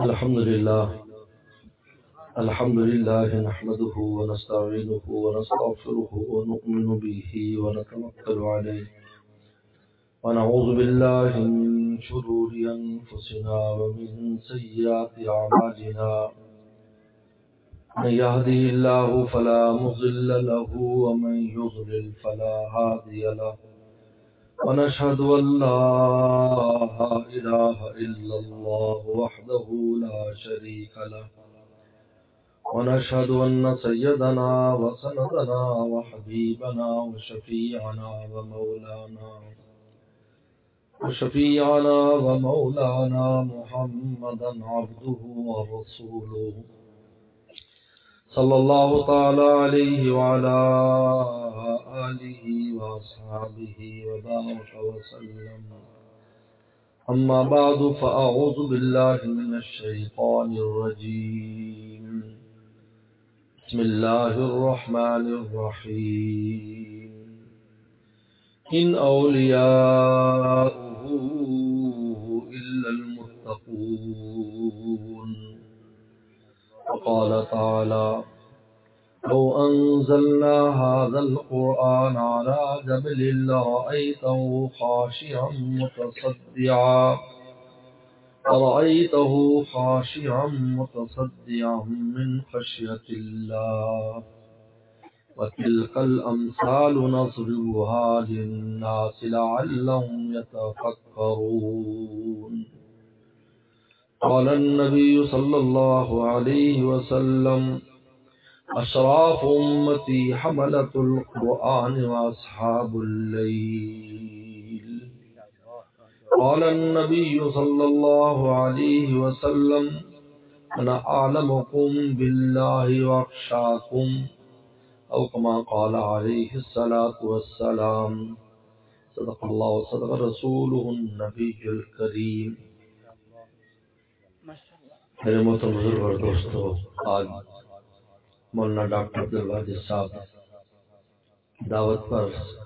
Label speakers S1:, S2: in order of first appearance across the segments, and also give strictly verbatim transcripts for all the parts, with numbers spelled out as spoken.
S1: الحمد لله الحمد لله نحمده ونستعينه ونستغفره ونؤمن به ونتوكل عليه ونعوذ بالله من شرور أنفسنا ومن سيئات أعمالنا من يهده الله فلا مضل له ومن يضلل فلا هادي له ونشهد أن لا إله إلا الله وحده لا شريك له ونشهد أن سيدنا وسندنا وحبيبنا وشفيعنا ومولانا وشفيعنا ومولانا محمدا عبده ورسوله صلى الله تعالى عليه وعلى آله وأصحابه وبارك وسلم. أما بعد فأعوذ بالله من الشيطان الرجيم. بسم الله الرحمن الرحيم. إن أولياؤه إلا المتقون. وقال تعالى: لو أنزلنا هذا القرآن على جبل لرأيته خاشعا متصدعا رأيته خاشعا متصدعا من خشية الله وتلك الأمثال نضربها للناس لعلهم يتفكرون. قال النبي صلى الله عليه وسلم: أشراف أمتي حملة القرآن وأصحاب الليل. قال النبي صلى الله عليه وسلم: أنا أعلمكم بالله وأخشاكم، أو كما قال عليه الصلاة والسلام. صدق الله وصدق رسوله النبي الكريم. میرے محترم بزرگ اور دوستو، آج مولانا ڈاکٹر عبدالواجد صاحب دعوت پر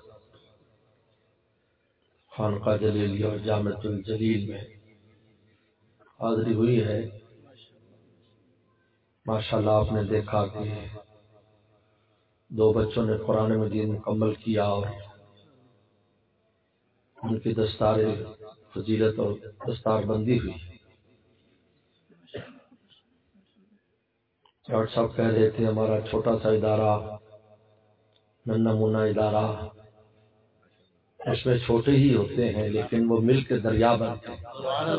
S1: خانقاہ جلیلیہ اور جامعۃ الجلیل میں حاضری ہوئی ہے. ماشاءاللہ آپ نے دیکھا کہ دو بچوں نے قرآن مجید مکمل کیا اور ان کی دستار فضیلت اور دستار بندی ہوئی. ڈاکٹر صاحب کہہ رہے تھے ہمارا چھوٹا سا ادارہ، ننھا منا ادارہ، اس میں چھوٹے ہی ہوتے ہیں لیکن وہ مل کے دریا بنتے ہیں.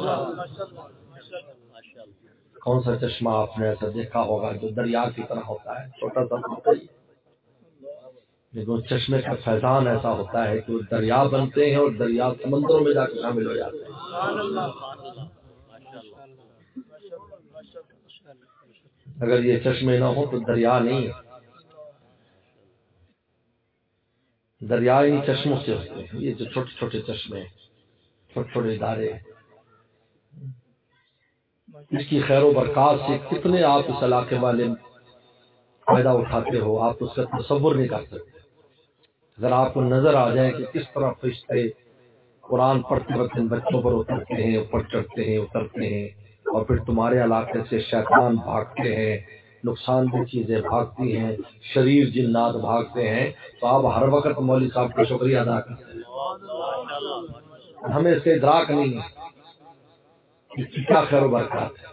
S1: کون سا چشمہ آپ نے ایسا دیکھا ہوگا جو دریا کی طرح ہوتا ہے؟ چھوٹا سا ہوتا ہی، لیکن اس چشمے کا فیضان ایسا ہوتا ہے کہ وہ دریا بنتے ہیں اور دریا سمندروں میں جا کے شامل ہو جاتے ہیں. اگر یہ چشمے نہ ہو تو دریا نہیں ہے. دریا ان چشموں سے ہوتے ہیں. یہ جو چھوٹے چھوٹے چشمے، چھوٹے چھوٹے ادارے، اس کی خیر و برکات سے کتنے آپ اس علاقے والے فائدہ اٹھاتے ہو، آپ اس کا تصور نہیں کر سکتے. اگر آپ کو نظر آ جائے کہ کس طرح فرشتے قرآن پڑھتے وقت ان بچوں پر اترتے ہیں، اوپر چڑھتے ہیں، اترتے ہیں، اور پھر تمہارے علاقے سے شیطان بھاگتے ہیں، نقصان دہ چیزیں بھاگتی ہیں، شریر جنات بھاگتے ہیں، تو آپ ہر وقت مولوی صاحب کا شکریہ ادا کرتے ہیں. ہمیں اس کا ادراک نہیں ہے کہ کیا خیر و برکات ہے.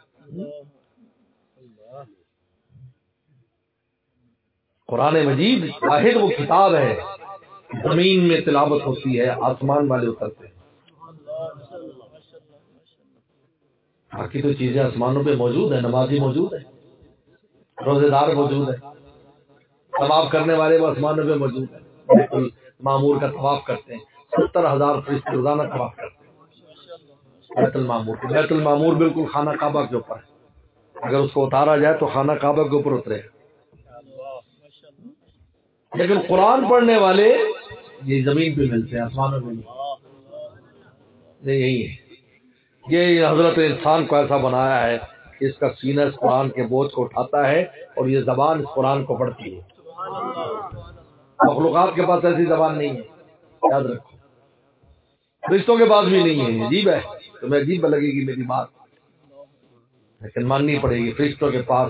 S1: قرآن مجید واحد وہ کتاب ہے، زمین میں تلاوت ہوتی ہے، آسمان والے اترتے ہیں. باقی تو چیزیں آسمانوں پہ موجود ہیں، نمازی موجود ہے، روزے دار موجود ہے، طواف کرنے والے وہ آسمانوں پہ موجود ہیں. بیت المعمور کا طواف کرتے ہیں، ستر ہزار فرشتے روزانہ طواف کرتے ہیں بیت المعمور. بیت المعمور بالکل خانہ کعبہ کے اوپر ہے. اگر اس کو اتارا جائے تو خانہ کعبہ کے اوپر اترے. لیکن قرآن پڑھنے والے یہ زمین پہ ملتے ہیں، آسمانوں میں نہیں. یہی ہے، یہ حضرت انسان کو ایسا بنایا ہے کہ اس کا سینہ اس قرآن کے بوجھ کو اٹھاتا ہے اور یہ زبان اس قرآن کو پڑھتی ہے. مخلوقات کے پاس ایسی زبان نہیں ہے، یاد رکھو. فرشتوں کے پاس بھی نہیں ہے. عجیب ہے، تمہیں عجیب لگے گی میری بات. لیکن ماننی پڑے گی فرشتوں کے پاس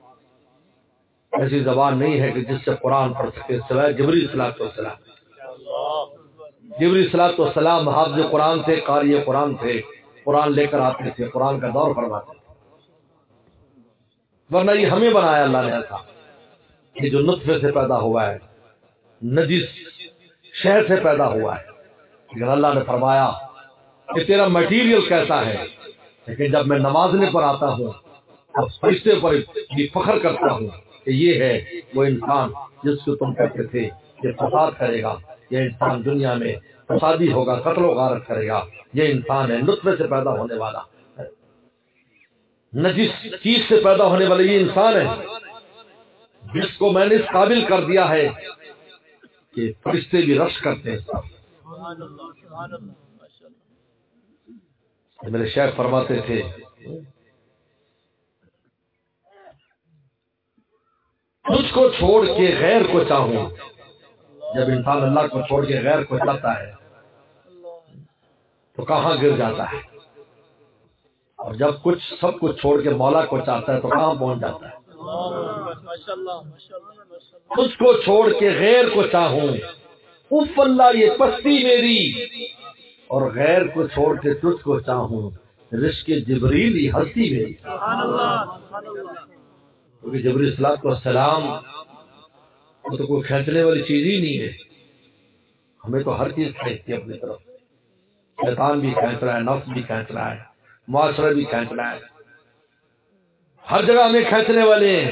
S1: ایسی زبان نہیں ہے کہ جس سے قرآن پڑھ سکے سوائے جبریل صلاۃ والسلام. جبریل صلاۃ والسلام حافظ قرآن تھے، قاری قرآن تھے، قرآن لے کر آتے تھے، قرآن کا دور فرماتے تھے. ورنہ یہ ہمیں بنایا اللہ نے ایسا کہ جو نطفے سے پیدا ہوا ہے، نجس شہر سے پیدا ہوا ہے. لیکن اللہ نے فرمایا کہ تیرا میٹیریل کیسا ہے، لیکن جب میں نمازنے پر آتا ہوں اب فرشتے پر بھی فخر کرتا ہوں کہ یہ ہے وہ انسان جس کو تم کہتے تھے یہ فساد کرے گا، یہ انسان دنیا میں فسادی ہوگا، قتل و غارت کرے گا. یہ انسان ہے نطفے سے پیدا ہونے والا، نجس چیز سے پیدا ہونے والا یہ انسان ہے جس کو میں نے اس قابل کر دیا ہے کہ فرشتے بھی رشک کرتے ہیں. میرے شیخ فرماتے تھے تجھ کو چھوڑ کے غیر کو چاہوں. جب انسان اللہ کو چھوڑ کے غیر کو چاہتا ہے تو کہاں گر جاتا ہے، اور جب کچھ سب کچھ چھوڑ کے مولا کو چاہتا ہے تو کہاں پہنچ جاتا ہے. تجھ کو چھوڑ کے غیر کو چاہوں اف اللہ یہ پستی میری، اور غیر کو چھوڑ کے تجھ کو چاہوں رشک جبریل یہ ہستی میری. کیونکہ جبریل صلاۃ والسلام وہ تو کوئی کھینچنے والی چیز ہی نہیں ہے. ہمیں تو ہر چیز کھینچتی ہے اپنی طرف. شیطان بھی کھینچ رہا ہے، نفس بھی کھینچ رہا ہے، معاشرہ بھی کھینچ رہا ہے، ہر جگہ ہمیں کھینچنے والے ہیں.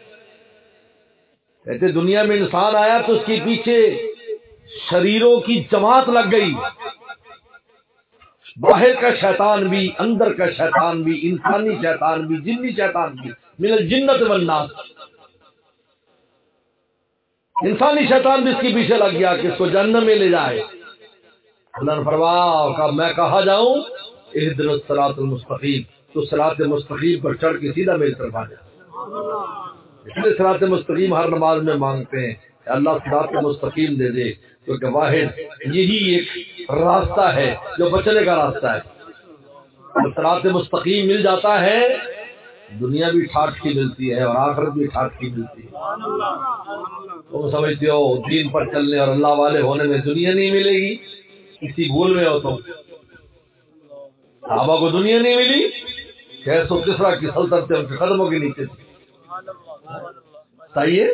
S1: کہتے دنیا میں انسان آیا تو اس کے پیچھے شریروں کی جماعت لگ گئی. باہر کا شیطان بھی، اندر کا شیطان بھی، انسانی شیطان بھی، جنی شیطان بھی، من الجنت والناس. انسانی شیطان بھی اس کے پیچھے لگ گیا کہ اس کو جہنم میں لے جائے. اللہ نے فرمایا میں کہاں جاؤں اہدنا الصراط المستقیم، تو صراط مستقیم پر چڑھ کے سیدھا میری طرف آ جا. اس لیے صراط مستقیم ہر نماز میں مانگتے ہیں کہ اللہ صراط مستقیم دے دے، کیونکہ واحد یہی ایک راستہ ہے جو بچنے کا راستہ ہے. صراط مستقیم مل جاتا ہے دنیا بھی ٹھاٹ کی ملتی ہے اور آخرت بھی ٹھاٹ کی ملتی ہے. تم سمجھتے ہو دین پر چلنے اور اللہ والے ہونے میں دنیا نہیں ملے گی؟ کسی بھول میں ہو تم. صحابہ کو دنیا نہیں ملی، چھ سو کسرا کی سلطنت ان کے قدموں کے نیچے تھی. صحیح ہے.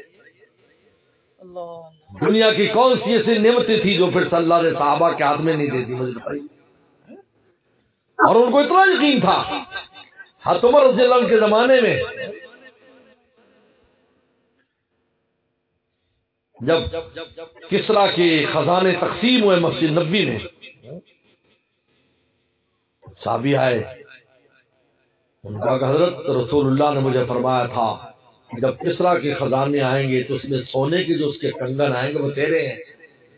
S1: دنیا کی کون سی ایسی نعمتیں تھی جو پھر اللہ نے صحابہ کے ہاتھ میں نہیں دے دی؟ مجھے بتائیے. اور ان کو اتنا یقین تھا. حضرت عمر رضی اللہ عنہ کے زمانے میں جب کسرا کے خزانے تقسیم ہوئے مسجد نبوی میں، صحابی آئے، ان کا حضرت رسول اللہ نے مجھے فرمایا تھا کہ جب کسرا کے خزانے آئیں گے تو اس میں سونے کے جو اس کے کنگن آئیں گے وہ تیرے ہیں،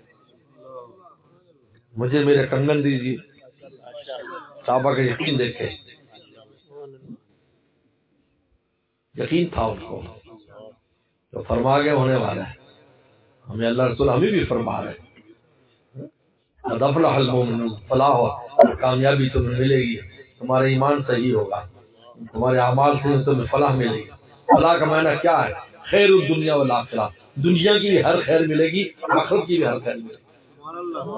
S1: مجھے میرے کنگن دیجیے. صحابہ کا یقین دیکھے، یقین تھا ان کو تو فرما گئے ہونے والا ہے. ہمیں اللہ رسول ہمیں بھی فرما رہے قد افلح المؤمنون، فلاح اور کامیابی تمہیں ملے گی. تمہارا ایمان صحیح ہوگا، تمہارے اعمال سے تمہیں فلاح ملے گی. فلاح کا معنی کیا ہے؟ خیر الدنیا والآخرہ. دنیا کی بھی ہر خیر ملے گی، آخرت کی بھی ہر خیر ملے گی.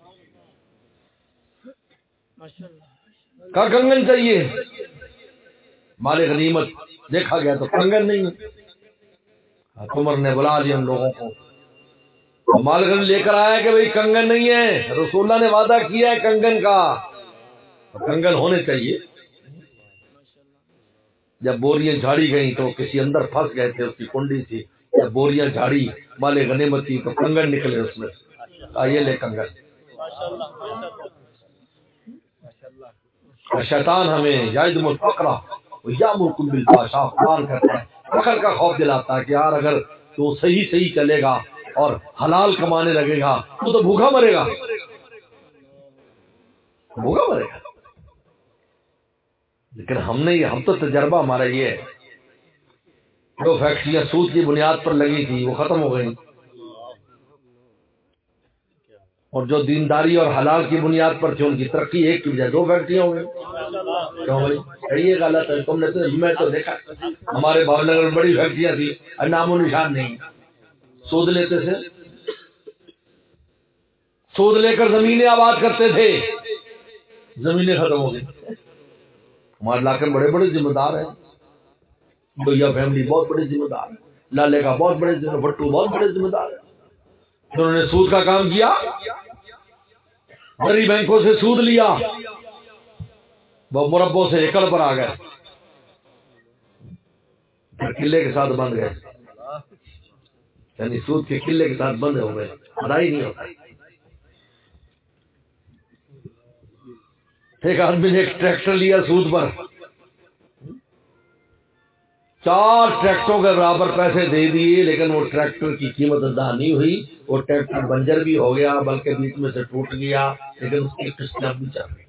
S1: کا کنگن چاہیے، مال غنیمت دیکھا گیا تو کنگن نہیں. عمر نے بلا لیا ان لوگوں کو، مال غنیمت لے کر آیا کہ بھئی کنگن نہیں ہے. رسول اللہ نے وعدہ کیا ہے کنگن کا، کنگن ہونے چاہیے. جب بوریاں جھاڑی گئیں تو کسی اندر پھنس گئے تھے، اس کی کنڈی تھی. جب بوریاں جھاڑی مال غنیمت تھی تو کنگن نکلے اس میں. آئیے لے کنگن. شیطان ہمیں یعدکم الفقر ویامرکم بالفحشاء قرآن کرتا ہے، فقر کا خوف دلاتا ہے کہ یار اگر تو صحیح صحیح چلے گا اور حلال کمانے لگے گا تو تو بھوکا مرے گا، بھوکا مرے گا. لیکن ہم نے ہم تو تجربہ ہمارا یہ ہے، جو فیکٹریاں سود کی بنیاد پر لگی تھی وہ ختم ہو گئی. اور جو دینداری اور حلال کی بنیاد پر تھی ان کی ترقی ایک کی بجائے دو فیکٹریاں ہو گئی. کیوں بھائی یہ غلط ہے؟ تم نے تو میں تو دیکھا ہمارے بھاؤ نگر میں بڑی فیکٹریاں تھی اور نام و نشان نہیں. سود لیتے تھے, سود لے کر زمینیں آباد کرتے تھے, زمینیں ختم ہو گئی. ہمارے علاقے میں بڑے بڑے ذمہ دار ہیں, بھیا فیملی بہت بڑے ذمہ دار ہے, لالے کا بہت بڑے ذمہ بٹو بہت بڑے ذمہ دار ہے. انہوں نے سود کا کام کیا, بڑی بینکوں سے سود لیا, وہ مربوں سے ایکڑ پر آ گئے, قلعے کے ساتھ بند گئے, یعنی سود کے قلعے کے ساتھ بند ہو گئے, ادا ہی نہیں ہوتا. ایک آدمی نے ایک ٹریکٹر لیا سود پر, چار ٹریکٹروں کے برابر پیسے دے دیے, لیکن وہ ٹریکٹر کی قیمت ادا نہیں ہوئی. وہ ٹریکٹر بنجر بھی ہو گیا, بلکہ بیچ میں سے ٹوٹ گیا, لیکن اس کی قسطیں بھی چل رہی.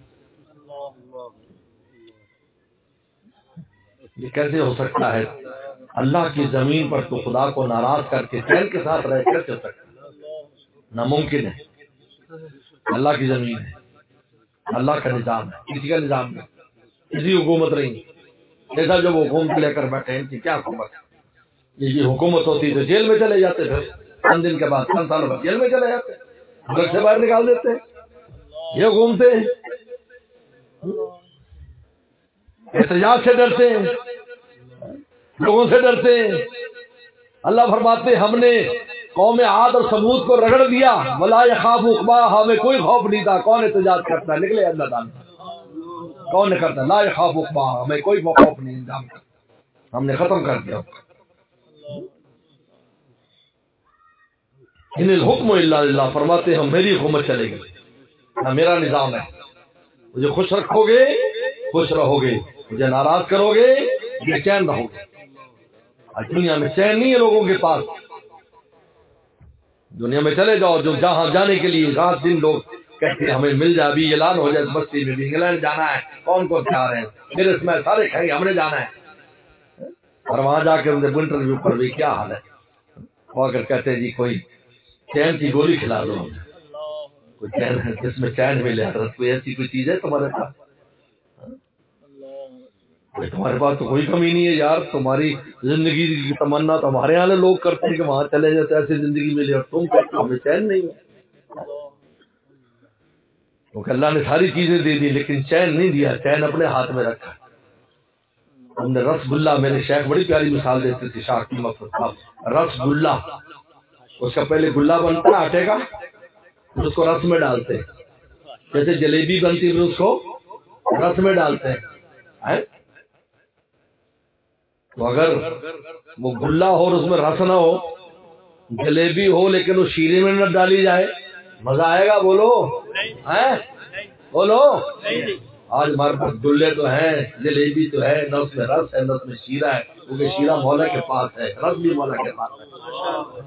S1: یہ کیسے ہو سکتا ہے؟ اللہ کی زمین پر تو خدا کو ناراض کر کے چین کے ساتھ رہ کر سکتا ہے؟ ناممکن ہے. اللہ کی زمین ہے, اللہ کا نظام ہے, کسی کا نظام نہیں, کسی حکومت نہیں. جیسا جو وہ حکومت لے کر بیٹھے ہیں کہ کیا حکومت ہے؟ یہ حکومت ہوتی تو جیل میں چلے جاتے تھے, چند دن کے بعد چند سالوں بعد جیل میں چلے جاتے, گھر سے باہر نکال دیتے. یہ حکومتیں احتجاج سے ڈرتے ہیں, لوگوں سے ڈرتے ہیں. اللہ فرماتے ہم نے قوم عاد اور ثمود کو رگڑ دیا, ولا یخاف عقباہا, ہمیں کوئی خوف نہیں تھا. کون احتجاج کرتا ہے؟ نکلے اللہ تعالیٰ, کون نے کرتا؟ لا یخاف عقباہا, ہمیں کوئی خوف نہیں, انجام کا ہم نے ختم کر دیا. ان الحکم الا للہ, فرماتے ہیں میری حکومت چلے گی, نہ میرا نظام ہے. مجھے خوش رکھو گے خوش رہو گے, مجھے ناراض کرو گے بے چین رہو گے. آج دنیا میں چین نہیں ہے لوگوں کے پاس. دنیا میں چلے جاؤ, جو جہاں جانے کے لیے رات دن لوگ کہتے ہیں ہمیں مل جائے, ابھی اعلان ہو جائے بستی میں بھی انگلینڈ جانا ہے, کون کون جا رہے ہیں, میرے اس میں سارے کہیں ہم نے جانا ہے. اور وہاں جا کے ان کے انٹرویو پر بھی کیا حال ہے, اور اگر کہتے ہیں جی کوئی چین کی گولی کھلا دو, کوئی چین ہے جس میں چین ملے, حضرت کوئی ایسی کوئی چیز ہے تمہارے پاس؟ تمہارے پاس تو کوئی کمی نہیں ہے یار. تمہاری زندگی کی تمنا تو ہمارے یہاں لوگ کرتے ہیں کہ وہاں چلے جاتے ایسی زندگی ملے, اور تم کہتے ہو ہمیں چین نہیں ہے. کیونکہ اللہ نے ساری چیزیں دے دی لیکن چین نہیں دیا, چین اپنے ہاتھ میں رکھا. ہم نے رس گلہ, میرے شیخ بڑی پیاری مثال دیتے تھے, شاہ کی مقصد صاحب, رس گلہ, اس کا پہلے گلہ بنتا ہے آٹے کا, اس کو رس میں ڈالتے ہیں, جیسے جلیبی بنتی ہے اس کو رس میں ڈالتے ہیں. تو اگر وہ گلہ ہو اور اس میں رس نہ ہو, جلیبی ہو لیکن وہ شیرے میں نہ ڈالی جائے, مزہ آئے گا؟ بولو بولو. آج ہمارے پاس گلے تو ہیں, جلیبی تو ہے, نہ اس میں رس ہے نہ اس میں شیرہ ہے, کیونکہ شیرہ مولا کے پاس ہے, رس بھی مولا کے پاس ہے.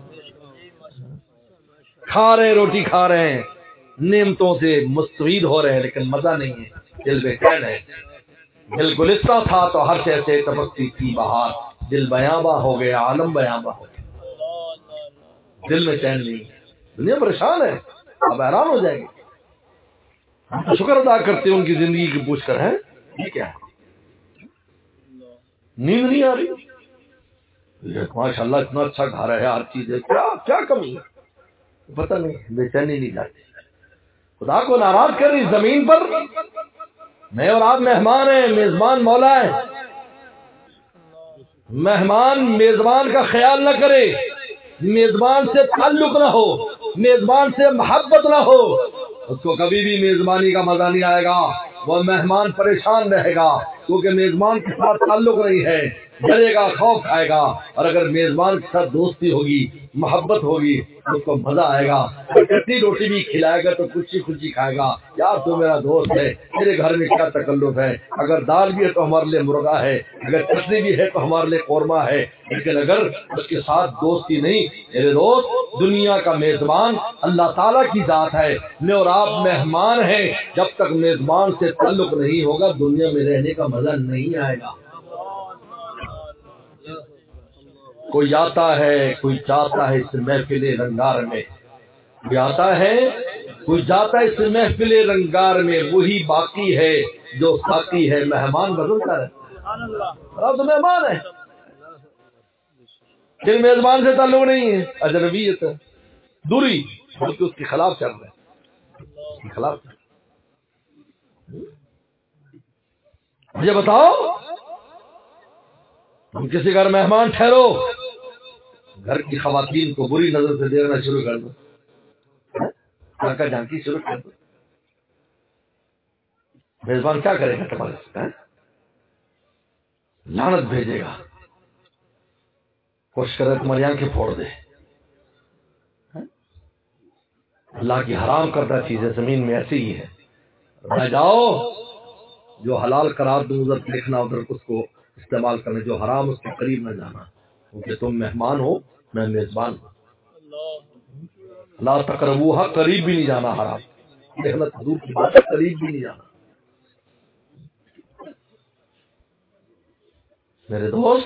S1: کھا رہے ہیں, روٹی کھا رہے ہیں, نعمتوں سے مستفید ہو رہے ہیں, لیکن مزہ نہیں ہے, دل بے چین ہے. دل گلستہ تھا تو ہر شے سے تبکتی تھی بہار, دل بیاباں ہو گیا عالم بیاباں ہو گیا. دل میں چین نہیں ہے, دنیا پریشان ہے, اب حیران ہو جائیں گے. ہم شکر ادا کرتے ہیں ان کی زندگی کی پوچھ کر, ہے یہ کیا ہے؟ نیند نہیں آ رہی, ماشاء اللہ اتنا اچھا گھر ہے, ہر چیز ہے, کیا کیا کمی ہے پتہ نہیں, بے چینی نہیں جاتی. خدا کو ناراض کر رہی زمین پر. میں اور آپ مہمان ہیں, میزبان مولا ہے. مہمان میزبان کا خیال نہ کرے, میزبان سے تعلق نہ ہو, میزبان سے محبت نہ ہو, اس کو کبھی بھی میزبانی کا مزہ نہیں آئے گا. وہ مہمان پریشان رہے گا کیونکہ میزبان کے ساتھ تعلق نہیں ہے, ڈرے گا, خوف کھائے گا. اور اگر میزبان کے ساتھ دوستی ہوگی, محبت ہوگی, اس کو مزہ آئے گا. کتنی روٹی بھی کھلائے گا تو خوشی خوشی کھائے گا, یار تو میرا دوست ہے, میرے گھر میں کیا تکلف ہے, اگر دال بھی ہے تو ہمارے لیے مرغا ہے, اگر چٹنی بھی ہے تو ہمارے لیے قورمہ ہے. لیکن اگر اس کے ساتھ دوستی نہیں, میرے دوست دنیا کا میزبان اللہ تعالیٰ کی ذات ہے, میں اور آپ مہمان ہیں. جب تک میزبان سے تعلق نہیں ہوگا دنیا میں رہنے کا مزہ نہیں آئے گا. کوئی آتا ہے کوئی جاتا ہے اس محفل رنگار میں, کوئی آتا ہے کوئی جاتا ہے اس محفل رنگار میں وہی باقی ہے جو ساقی ہے مہمان بدلتا رہتا ہے. آپ تو مہمان ہے لیکن میزبان سے تعلق نہیں ہے, اجنبیت ہے, دوری, بلکہ اس کے خلاف چل رہے ہیں, اس کے خلاف چل رہے ہیں. مجھے بتاؤ تم کسی گھر مہمان ٹھہرو, گھر کی خواتین کو بری نظر سے دیکھنا شروع کر دو, کا جھانکی شروع کر دو, میزبان کیا کرے گا تمہارے ساتھ؟ لعنت بھیجے گا, کوشش کرے تمہاری آنکھیں پھوڑ دے. اللہ کی حرام کردہ چیزیں زمین میں ایسی ہی ہے. رہ جاؤ, جو حلال قرار دو ادھر دیکھنا, ادھر اس کو استعمال کرنا, جو حرام اس کے قریب نہ جانا, کیونکہ تم مہمان ہو میں میزبان ہوں. لا تقربوها, قریب بھی نہیں جانا حرام, دیکھنا دور کی بات ہے, قریب بھی نہیں جانا. میرے دوست,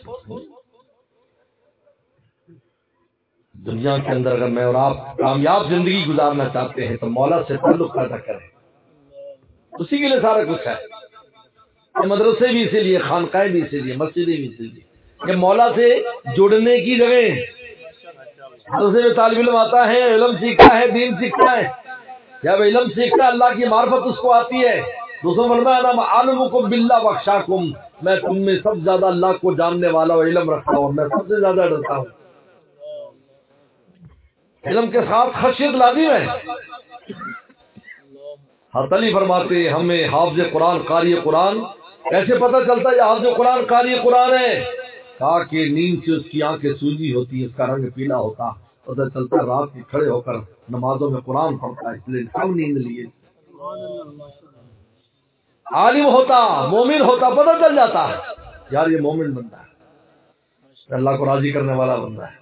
S1: دنیا کے اندر اگر میں اور آپ کامیاب زندگی گزارنا چاہتے ہیں تو مولا سے تعلق پیدا کریں, اسی کے لیے سارا کچھ ہے. مدرسے بھی اسی لیے, خانقاہیں بھی اسی لیے, مسجدیں بھی اسی لیے, کہ مولا سے جڑنے کی جگہ. مدرسے میں طالب علم آتا ہے, علم سیکھتا ہے, دین سیکھتا ہے, جب علم سیکھتا ہے اللہ کی معرفت اس کو آتی ہے. دوسروں فرمایا انا اعلمکم باللہ واخشاکم, میں تم میں سب زیادہ اللہ کو جاننے والا اور علم رکھتا ہوں, میں سب سے زیادہ ڈرتا ہوں. علم کے ساتھ خشیت لازم ہے. حضرت علی فرماتے ہیں ہمیں حافظ قرآن قاری قرآن کیسے پتہ چلتا ہے یہ حافظ قرآن قاری قرآن ہے؟ کہا کہ نیند سے اس کی آنکھیں سوجی ہوتی, اس کا رنگ پیلا ہوتا, پتہ چلتا ہے رات میں کھڑے ہو کر نمازوں میں قرآن پڑھتا ہے, اس لیے کم نیند لیے. عالم ہوتا, مومن ہوتا, پتہ چل جاتا ہے یار یہ مومن بندہ ہے, اللہ کو راضی کرنے والا بندہ ہے.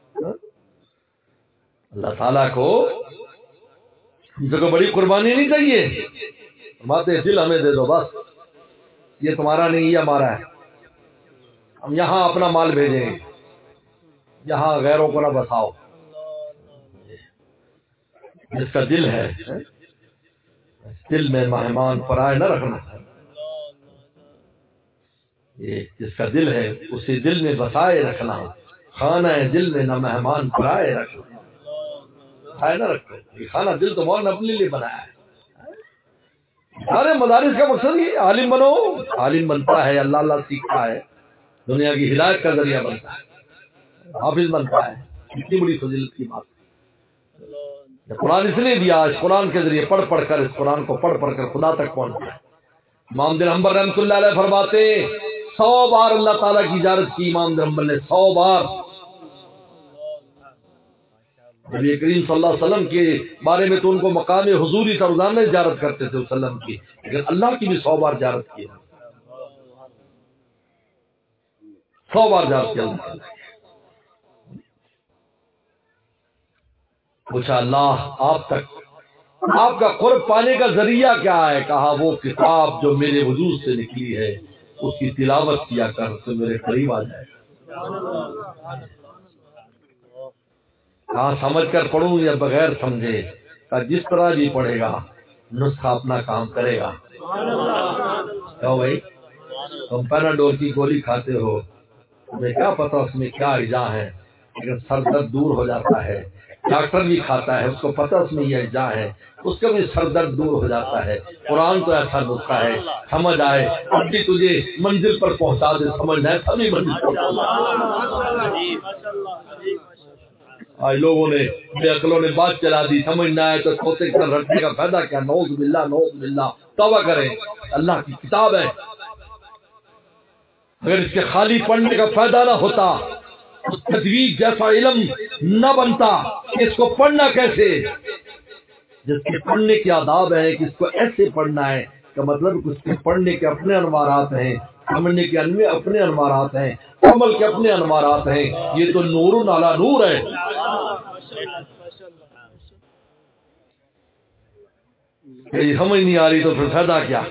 S1: اللہ تعالیٰ کو ہم سے کوئی بڑی قربانی نہیں چاہیے, فرماتے دل ہمیں دے دو بس, یہ تمہارا نہیں یہ ہمارا ہے, ہم یہاں اپنا مال بھیجیں گے, یہاں غیروں کو نہ بساؤ. جس کا دل ہے دل میں مہمان پرائے نہ رکھنا, یہ جس کا دل ہے اسی دل میں بسائے رکھنا, خانہ دل میں نہ مہمان پرائے رکھنا, نہ رکھو. یہ کھانا دل تو مولا نے اپنے لیے بنایا ہے. سارے مدارس کا مقصد یہ عالم بنو, عالم بنتا ہے اللہ اللہ سیکھتا ہے, دنیا کی ہدایت کا ذریعہ بنتا ہے, حافظ بنتا ہے. اتنی بڑی فضیلت کی بات ہے. قرآن اس لیے دیا, اس قرآن کے ذریعے پڑھ پڑھ کر, اس قرآن کو پڑھ پڑھ کر خدا تک پہنچتا ہے. امام بن حنبل رحمۃ اللہ علیہ فرماتے سو بار اللہ تعالیٰ کی زیارت کی امام بن حنبل نے, سو بار. نبی کریم صلی اللہ علیہ وسلم کے بارے میں تو ان کو مقام حضوری تھا, روزانہ زیارت کرتے تھے وسلم کی, لیکن اللہ کی بھی سو بار زیارت کی, سو بار زیارت کی. پوچھا اللہ آپ تک آپ کا قرب پانے کا ذریعہ کیا ہے؟ کہا وہ کتاب جو میرے وجود سے نکلی ہے اس کی تلاوت کیا کر تو میرے قریب آ جائے. کہاں سمجھ کر پڑھوں یا بغیر سمجھے؟ کہا جس طرح بھی پڑھے گا نسخہ اپنا کام کرے گا. کہو بھائی تم پیراڈول کی گولی کھاتے ہو, تمہیں کیا پتا اس میں کیا اجزاء ہے, لیکن سر درد دور ہو جاتا ہے. ڈاکٹر بھی کھاتا ہے, اس کو پتا اس میں یہ اجزاء ہے, اس کا بھی سر درد دور ہو جاتا ہے. قرآن تو ایسا نسخہ ہے, سمجھ آئے اب بھی تجھے منزل پر پہنچا دے, سمجھ آئے سبھی منزل پر پہنچا. آج لوگوں نے بے عقلوں نے بات چلا دی, سمجھ نہ آئے تو سوتے کر رکھنے کا فائدہ کیا؟ نعوذ باللہ نعوذ باللہ. توبہ کریں, اللہ کی کتاب ہے, اگر اس کے خالی پڑھنے کا فائدہ نہ ہوتا, تجوید جیسا علم نہ بنتا, اس کو پڑھنا کیسے؟ جس کے پڑھنے کے آداب ہیں کہ اس کو ایسے پڑھنا ہے, کا مطلب اس کے پڑھنے کے اپنے انوارات ہیں, سمجھنے کے اپنے انوارات ہیں, عمل کے اپنے انوارات ہیں. یہ تو نور علی نور ہے. یہ سمجھ نہیں آ رہی تو پھر فائدہ کیا؟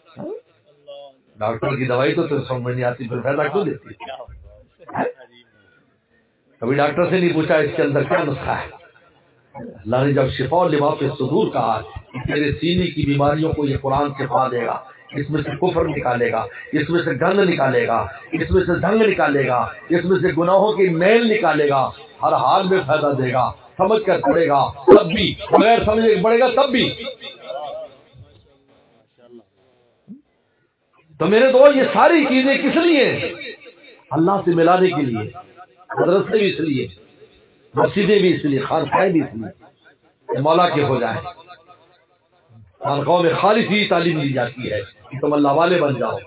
S1: ڈاکٹر کی دوائی تو تمہیں سمجھ نہیں آتی, پھر فائدہ کیوں دیتی؟ کبھی ڈاکٹر سے نہیں پوچھا اس کے اندر کیا نسخہ ہے, اللہ نے جب شفا لما فی الصدور کہا کہ تیرے سینے کی بیماریوں کو یہ قرآن شفا دے گا، اس میں سے کفر نکالے گا، اس میں سے گند نکالے گا، اس میں سے زنگ نکالے گا، اس میں سے گناہوں کی میل نکالے گا، ہر حال میں فائدہ دے گا، سمجھ کر پڑے گا تب بھی، بغیر سمجھے پڑے گا تب بھی۔ تو میرے دوست یہ ساری چیزیں کس لیے؟ اللہ سے ملانے کے لیے، مدرسے بھی اس لیے، مسجدیں بھی اس لیے، خانقاہیں بھی اس لیے مولا کے ہو جائیں۔ خانقاہوں میں خالص ہی تعلیم دی جاتی ہے کہ تم اللہ والے بن جاؤ۔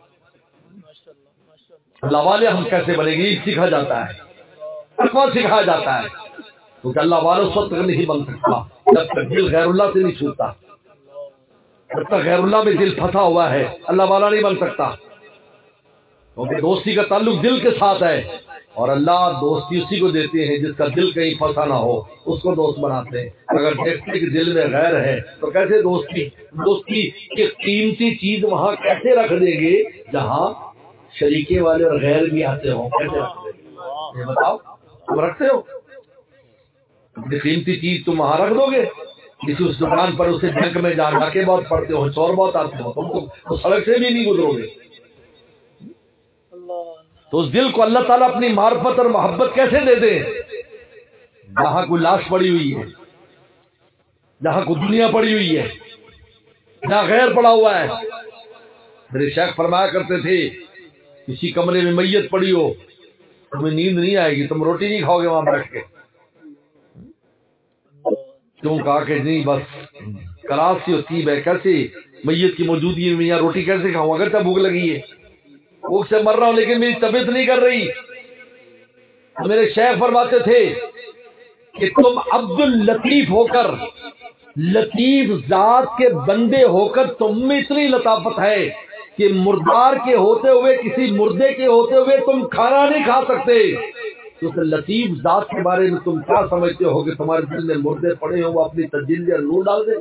S1: اللہ والے ہم کیسے بنیں گے؟ سکھا جاتا ہے، تقویٰ سکھایا جاتا ہے، کیونکہ اللہ والوں اس وقت نہیں بن سکتا جب تک دل غیر اللہ سے نہیں چھوٹتا۔ جب تک غیر اللہ میں دل پھنسا ہوا ہے اللہ والا نہیں بن سکتا، کیونکہ دوستی کا تعلق دل کے ساتھ ہے، اور اللہ دوستی اسی کو دیتے ہیں جس کا دل کہیں پھنسا نہ ہو، اس کو دوست بناتے ہیں۔ اگر دیکھتے کہ دل میں غیر ہے تو کیسے دوستی دوستی کی قیمتی چیز وہاں کیسے رکھ دیں گے جہاں شریکے والے اور غیر بھی آتے ہوں؟ کیسے رکھ دیں گے یہ بتاؤ؟ تم رکھتے ہو اپنی قیمتی چیز؟ تم وہاں رکھ دو گے؟ کسی اس دکان پر اسے بینک میں جا ڈاکے بہت پڑتے ہو، چور بہت آتے ہو، تم تو سڑک سے بھی نہیں گزرو گے۔ تو اس دل کو اللہ تعالیٰ اپنی معرفت اور محبت کیسے دے دے جہاں کوئی لاش پڑی ہوئی ہے، جہاں کوئی دنیا پڑی ہوئی ہے، جہاں غیر پڑا ہوا ہے۔ میرے شیخ فرمایا کرتے تھے کسی کمرے میں میت پڑی ہو تمہیں نیند نہیں آئے گی، تم روٹی نہیں کھاؤ گے وہاں بیٹھ کے، کیوں؟ کہا کہ نہیں بس کراسی ہوتی ہے، کیسے میت کی موجودگی میں یہاں روٹی کیسے کھاؤں؟ اگر تب بھوک لگی ہے، بھوک سے مر رہا ہوں لیکن میری طبیعت نہیں کر رہی۔ میرے شیخ فرماتے تھے کہ تم عبد اللطیف ہو کر، لطیف ذات کے بندے ہو کر تم میں اتنی لطافت ہے کہ مردار کے ہوتے ہوئے، کسی مردے کے ہوتے ہوئے تم کھانا نہیں کھا سکتے۔ تو اس لطیف ذات کے بارے میں تم کیا سمجھتے ہو کہ تمہارے دل میں مردے پڑے ہوں وہ اپنی تجلی اور نور ڈال دیں؟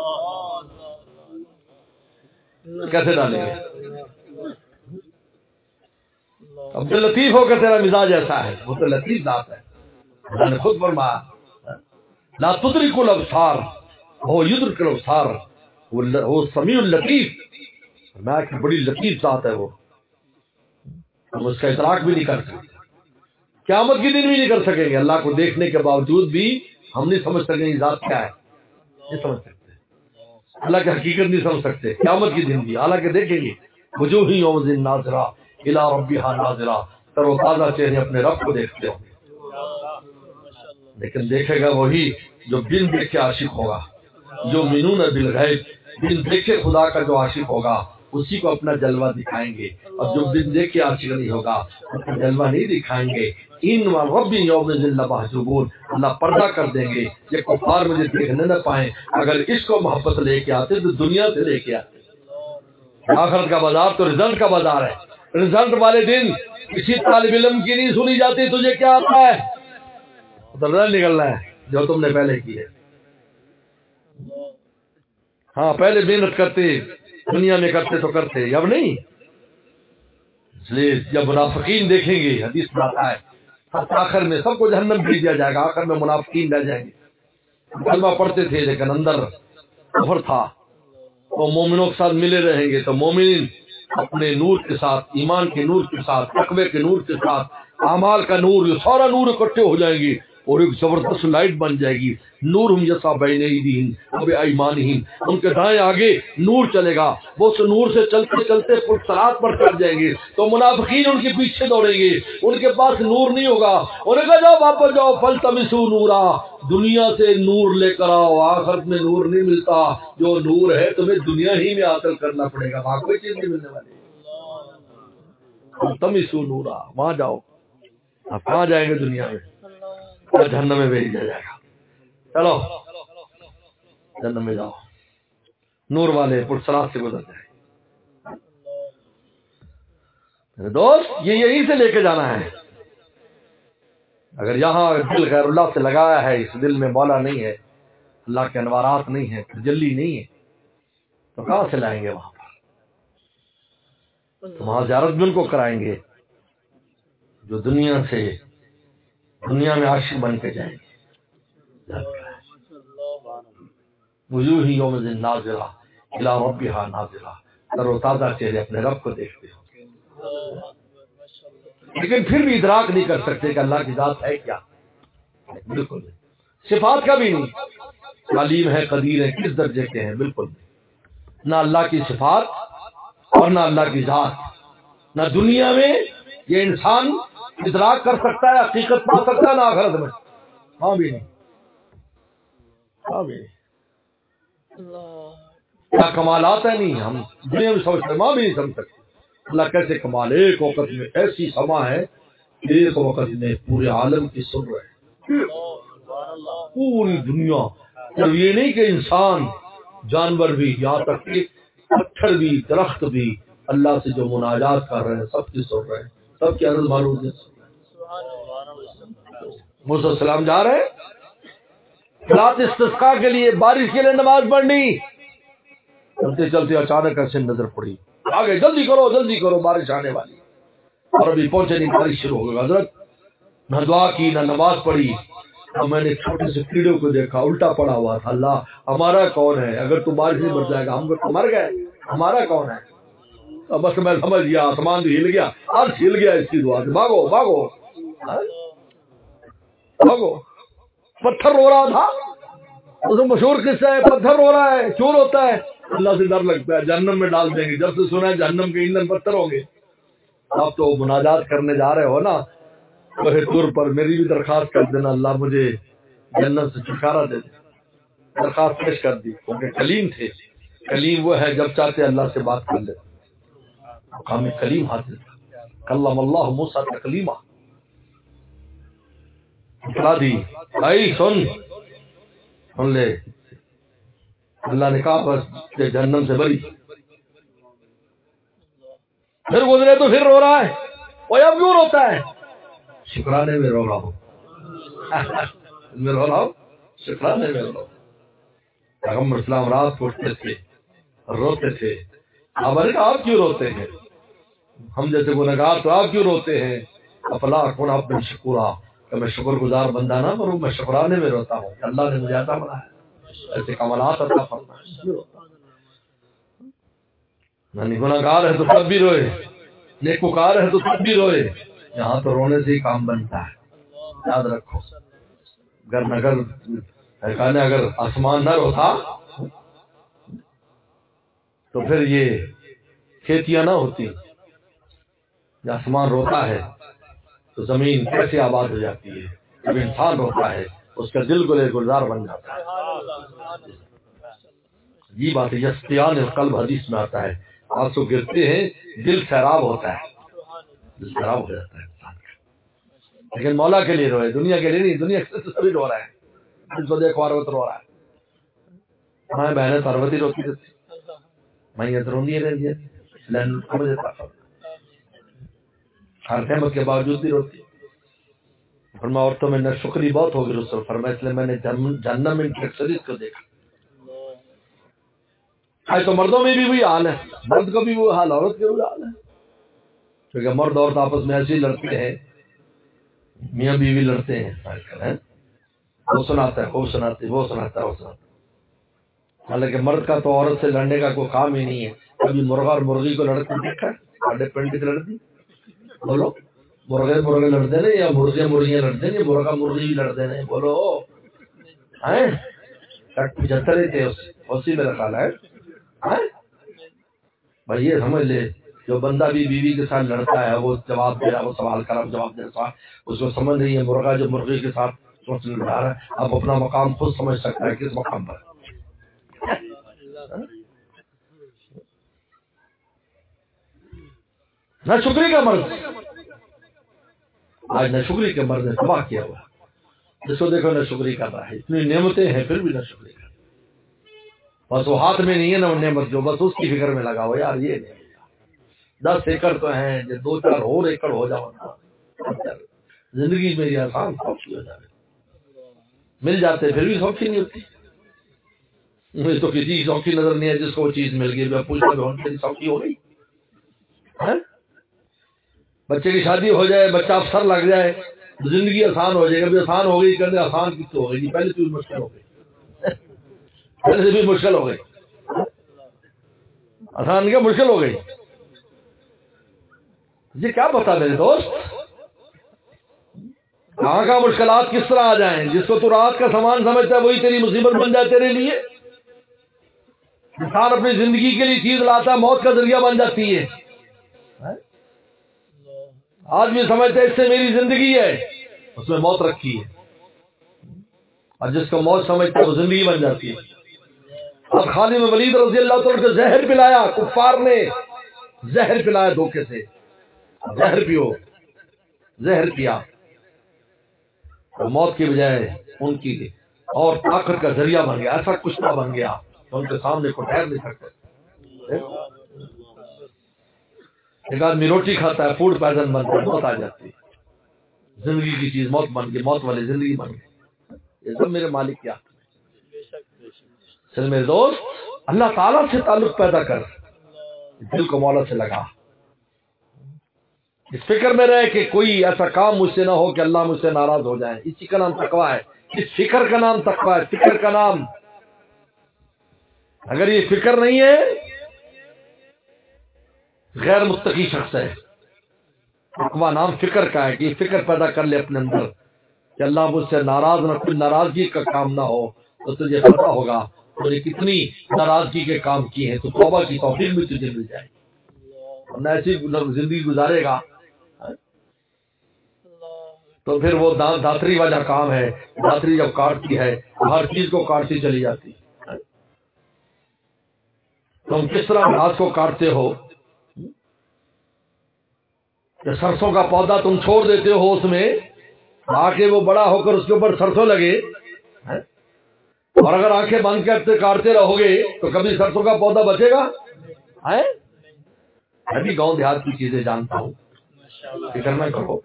S1: کیسے ڈالیں گے؟ عبد اللطیف ہو کر تیرا مزاج ایسا ہے، وہ تو لطیف ذات ہے۔ اللہ نے خود فرمایا لا تدرک الابصار وہ یدرک الابصار، وہ سمیع اللطیف، فرمایا کہ بڑی لطیف ذات ہے وہ، ہم اس کا ادراک بھی نہیں کر سکتے، قیامت کے دن بھی نہیں کر سکیں گے۔ اللہ کو دیکھنے کے باوجود بھی ہم نہیں سمجھ سکیں گے ذات کیا ہے، نہیں سمجھ سکتے، اللہ کی حقیقت نہیں سمجھ سکتے قیامت کے دن بھی، حالانکہ دیکھیں گے وجوہ یومئذ ناظرہ الی ربہا ناظرہ، تر و تازہ چہرے اپنے رب کو دیکھتے ہوں گے، لیکن دیکھے گا وہی جو بن دیکھے عاشق ہوگا، جو منون بالغیب، بن دیکھے خدا کا جو عاشق ہوگا اسی کو اپنا جلوہ دکھائیں گے، اور جو بن دیکھے عاشق نہیں ہوگا اپنا جلوہ نہیں دکھائیں گے۔ ان ربی یومئذ لمحجوبون، اللہ پردہ کر دیں گے، یہ کفار مجھے دیکھنے نہ پائیں۔ اگر اس کو محبت لے کے آتے تو دنیا سے لے کے آتے۔ آخرت کا بازار تو رزلٹ کا بازار ہے، رزلٹ والے دن کسی طالب علم کی نہیں سنی جاتی تجھے کیا آتا ہے، تو رزلٹ نکلنا ہے جو تم نے پہلے کی ہے۔ ہاں پہلے محنت کرتے، دنیا میں کرتے تو کرتے، اب نہیں۔ اس لیے جب منافقین دیکھیں گے، حدیث میں آتا ہے آخر میں سب کو جہنم بھیج دیا جائے گا، آخر میں منافقین رہ جائیں گے، کلمہ پڑھتے تھے لیکن اندر کفر تھا، وہ مومنوں کے ساتھ ملے رہیں گے، تو مومن اپنے نور کے ساتھ، ایمان کے نور کے ساتھ، تقوی کے نور کے ساتھ، اعمال کا نور، یہ سارا نور اکٹھے ہو جائیں گے اور ایک زبردست لائٹ بن جائے گی۔ نورہم یسعی بین ایدیہم وبایمانہم، ان کے دائیں آگے نور چلے گا، وہ اس نور سے چلتے چلتے پرصراط پر چڑھ جائیں گے، تو منافقین ان کے پیچھے دوڑیں گے، ان کے پاس نور نہیں ہوگا، انہیں کہا جاؤ واپس جاؤ، فلتمسوا نورا، دنیا سے نور لے کر آؤ، آخرت میں نور نہیں ملتا، جو نور ہے تمہیں دنیا ہی میں حاصل کرنا پڑے گا، وہاں کوئی چیز نہیں ملنے والی۔ فلتمسوا نورا، وہاں جاؤ، آپ کہاں جائیں گے دنیا میں؟ جہنم میں بھیج دیا جائے گا، چلو جہنم میں جاؤ، نور والے پرصراط سے گزر جائے۔ میرے دوست یہ یہیں سے لے کے جانا ہے۔ اگر یہاں دل غیر اللہ سے لگایا ہے، اس دل میں مولا نہیں ہے، اللہ کے انوارات نہیں ہے، تجلی نہیں ہے، تو کہاں سے لائیں گے وہاں پر؟ تو وہاں زیارت بھی ان کو کرائیں گے جو دنیا سے، دنیا میں عاشق بن کے جائیں گے۔ وجوہ یومئذ ناظرہ الی ربہا ناظرہ، تر و تازہ چہرے اپنے رب کو دیکھتے ہو، لیکن پھر بھی ادراک نہیں کر سکتے کہ اللہ کی ذات ہے کیا، بالکل نہیں، صفات کا بھی نہیں، علیم ہے قدیر ہے کس درجے کے ہیں، بالکل نہیں، نہ اللہ کی صفات اور نہ اللہ کی ذات، نہ دنیا میں یہ انسان ادراک کر سکتا ہے، حقیقت پا سکتا ہے، نہ آخرت میں، ہاں بھی نہیں، ہاں بھی نہیں، کیا کمالات ہیں، نہیں ہم دنیا میں سمجھتے ماں بھی نہیں سمجھ سکتے اللہ کیسے کمال، ایک وقت میں ایسی سما ہے، ایک وقت میں پورے عالم کی سن رہے، پوری دنیا، اور یہ نہیں کہ انسان جانور بھی، یہاں تک کہ پتھر بھی درخت بھی اللہ سے جو مناجات کر رہے ہیں سب کی سن رہے ہیں، سب کی عرض معلوم ہے۔ موسیٰ علیہ السلام جا رہے ہیں رات استسقاء کے لیے، بارش کے لیے نماز پڑھنی، چلتے چلتے اچانک ایسے نظر پڑی، آگے جلدی کرو جلدی کرو بارش آنے والی، اور ابھی پہنچے نہیں بارش شروع ہو گئی، حضرت نہ دعا کی نہ نماز پڑھی، اور میں نے چھوٹے سے کیڑے کو دیکھا الٹا پڑا ہوا تھا، اللہ ہمارا کون ہے، اگر تو بارش نہیں مر جائے گا ہم تو مر گئے، ہمارا کون ہے، اب بس میں سمجھ گیا آسمان بھی ہل گیا، عرش ہل گیا اس کی دعا سے، بھاگو بھاگو بھاگو، پتھر رو رہا تھا، اس میں مشہور قصہ ہے، پتھر رو رہا ہے کیوں روتا ہے، اللہ سے ڈر لگتا ہے جہنم میں ڈال دیں گے، جب سے سنا ہے جہنم کے ایندھن پتھر ہوں گے، آپ تو مناجات کرنے جا رہے ہو نا، بڑے طور پر میری بھی درخواست کر دینا، اللہ مجھے جنت سے چھٹکارا دے دے، درخواست پیش کر دی، کیونکہ کلیم تھے، کلیم وہ ہے جب چاہتے اللہ سے بات کر لیتے، مقام کلیم حاصل تھا، کلم اللہ موسیٰ تکلیما، اطلاع دی، بھائی سن سن لے، اللہ نے کہا بس جہنم سے بری، پھر گزرے تو پھر رو رہا ہے، وہ اب کیوں روتا ہے، شکرانے میں رو رہا ہوں میں رو رہا ہوں شکرانے میں رو رہا ہوں، پیغمبر اسلام رات کو اٹھتے تھے روتے تھے، آپ نے کہا آپ کیوں روتے ہیں، ہم جیسے گنہگار تو آپ کیوں روتے ہیں، افلا اکون عبدا شکورا، کہ میں شکر گزار بندہ نہ بنوں، میں شکرانے میں روتا ہوں، اللہ نے مجھے عطا بنایا ایسے کمالات عطا فرمائے، یعنی گنہگار ہے تو تب بھی روئے، نیکوکار ہے تو تب بھی روئے، یہاں تو رونے سے ہی کام بنتا ہے، یاد رکھو، اگر اگر اگر آسمان نہ روتا تو پھر یہ کھیتیاں نہ ہوتی، جب آسمان روتا ہے تو زمین کیسے آباد ہو جاتی ہے، جب انسان روتا ہے اس کا دل گلے گلزار بن جاتا ہے، یہ بات ہے، یسقیان القلب حدیث میں آتا ہے، آنسو گرتے ہیں دل سیراب ہوتا ہے، دل سیراب ہو جاتا ہے انسان کا، لیکن مولا کے لیے روئے، دنیا کے لیے نہیں، دنیا کے سبھی رو رہا ہے، جس کو دیکھو عربت رو رہا ہے، میں بہنیں پروتی روتی رہتی، میں یہ روندی رہتی ہے، لین سمجھ دیتا ہر نعمت کے باوجود بھی روتی، فرمایا عورتوں میں ناشکری بہت ہوگی، رسول فرمایا اس لیے میں نے جہنم میں کی اکثریت کو دیکھا، آج تو مردوں میں بھی وہی حال ہے، مرد کا بھی وہ حال، عورت کا بھی حال ہے، کیونکہ مرد عورت آپس میں ایسے ہی لڑتے ہیں، میاں بیوی لڑتے ہیں، وہ سناتا ہے وہ سناتے وہ سناتا ہے وہ سناتا ہے، حالانکہ مرد کا تو عورت سے لڑنے کا کوئی کام ہی نہیں ہے، کبھی مرغا اور مرغی کو لڑتے دیکھا ساڑھے پینٹ سے لڑتی، بولو مرغے مرغے لڑتے نا یا مرغے مرغیاں لڑتے نا، مرغا مرغی بھی لڑتے نا، بولو پچہتر ہی تھے اسی میرا خیال ہے، بھائی یہ سمجھ لے جو بندہ بھی بیوی کے ساتھ لڑتا ہے وہ جواب دے رہا ہے، وہ سوال کر رہا ہے جواب دے رہا ہے، اس کو سمجھ نہیں ہے مرغا جو مرغی کے ساتھ سوچ لڑا رہا ہے، اب اپنا مقام خود سمجھ سکتا ہے کس مقام پر، نہ شکری کا مرض، آج نہ شکری کے مرض نے تباہ کیا ہوا، جس کو دیکھو نہ شکری کر رہا ہے، اتنی نعمتیں ہیں پھر بھی نہ شکری کر، بس وہ ہاتھ میں نہیں ہے نا وہ نعمت، جو بس اس کی فکر میں لگا ہو، یار یہ نہیں دس ایکڑ تو ہیں، دو چار اور ایکڑ ہو جاؤ زندگی میری آسان سوچی ہو جائے، مل جاتے پھر بھی سوچی نہیں ہوتی، مجھے تو کسی سوچی نظر نہیں ہے جس کو وہ چیز مل گئی، میں پوچھتا بھی سوچی ہو گئی، بچے کی شادی ہو جائے، بچہ افسر لگ جائے، زندگی آسان ہو جائے گا، بھی آسان ہو گئی، کہتے آسان کس تو ہو گئی، پہلے تو مشکل ہو گئی، پہلے سے بھی مشکل ہو گئی، آسان کیا مشکل ہو گئی. یہ کیا پتا میرے دوست کہاں کا مشکلات کس طرح آ جائیں. جس کو تو رات کا سامان سمجھتا ہے وہی تیری مصیبت بن جائے تیرے لیے. انسان اپنی زندگی کے لیے چیز لاتا ہے، موت کا ذریعہ بن جاتی ہے. آج بھی سمجھتے اس سے میری زندگی ہے، اس میں موت رکھی ہے، اور جس کو موت سمجھتا ہے وہ زندگی بن جاتی ہے. اب خالد بن ولید رضی اللہ تعالیٰ کو زہر پلایا، کفار نے زہر پلایا دھوکے سے، زہر پیو، زہر پیا، موت کی بجائے ان کی اور طاقت کا ذریعہ بن گیا. ایسا کچھ نہ بن گیا تو ان کے سامنے کو ٹھہر نہیں سکتے. ایک آدمی روٹی کھاتا ہے، فوڈ پوائزن بنتا ہے، موت آ جاتی ہے. زندگی کی چیز موت بن گئی، موت والی زندگی بن گئی. یہ سب میرے مالک کیا چل میرے دوست، اللہ تعالیٰ سے تعلق پیدا کر، دل کو مولا سے لگا. اس فکر میں رہے کہ کوئی ایسا کام مجھ سے نہ ہو کہ اللہ مجھ سے ناراض ہو جائے. اسی کا نام تقویٰ ہے. اس فکر کا نام تقویٰ ہے. فکر کا نام، اگر یہ فکر نہیں ہے غیر متقی شخص ہے. تقویٰ نام فکر کا ہے کہ یہ فکر پیدا کر لے اپنے اندر کہ اللہ مجھ سے ناراض نہ، کوئی ناراضگی کا کام نہ ہو. تو تجھے پتا ہوگا تو نے کتنی ناراضگی کے کام کیے ہیں، تو توبہ کی توفیق بھی تجھے مل جائے. ورنہ ایسی زندگی گزارے گا تو پھر وہ داتری والا کام ہے. داتری جب کاٹتی ہے ہر چیز کو کاٹتی چلی جاتی. تم کس طرح گھاس کو کاٹتے ہو کہ سرسوں کا پودا تم چھوڑ دیتے ہو، اس میں آ کے وہ بڑا ہو کر اس کے اوپر سرسوں لگے، اور اگر آنکھیں بند کرتے کاٹتے رہو گے تو کبھی سرسوں کا پودا بچے گا؟ میں بھی گاؤں دیہات کی چیزیں جانتا ہوں، فکر نہ کرو.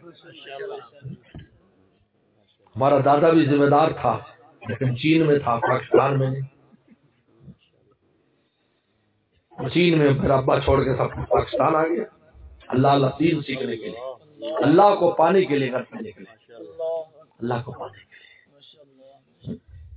S1: ہمارا دادا بھی ذمہ دار تھا، لیکن چین میں تھا، پاکستان میں نہیں. چین میں پھر ابا چھوڑ کے سب پاکستان آ گیا. اللہ اللہ دین سیکھنے کے لیے، اللہ کو پانے کے لیے، گھر پہ نکلے اللہ کو پانے کے لیے.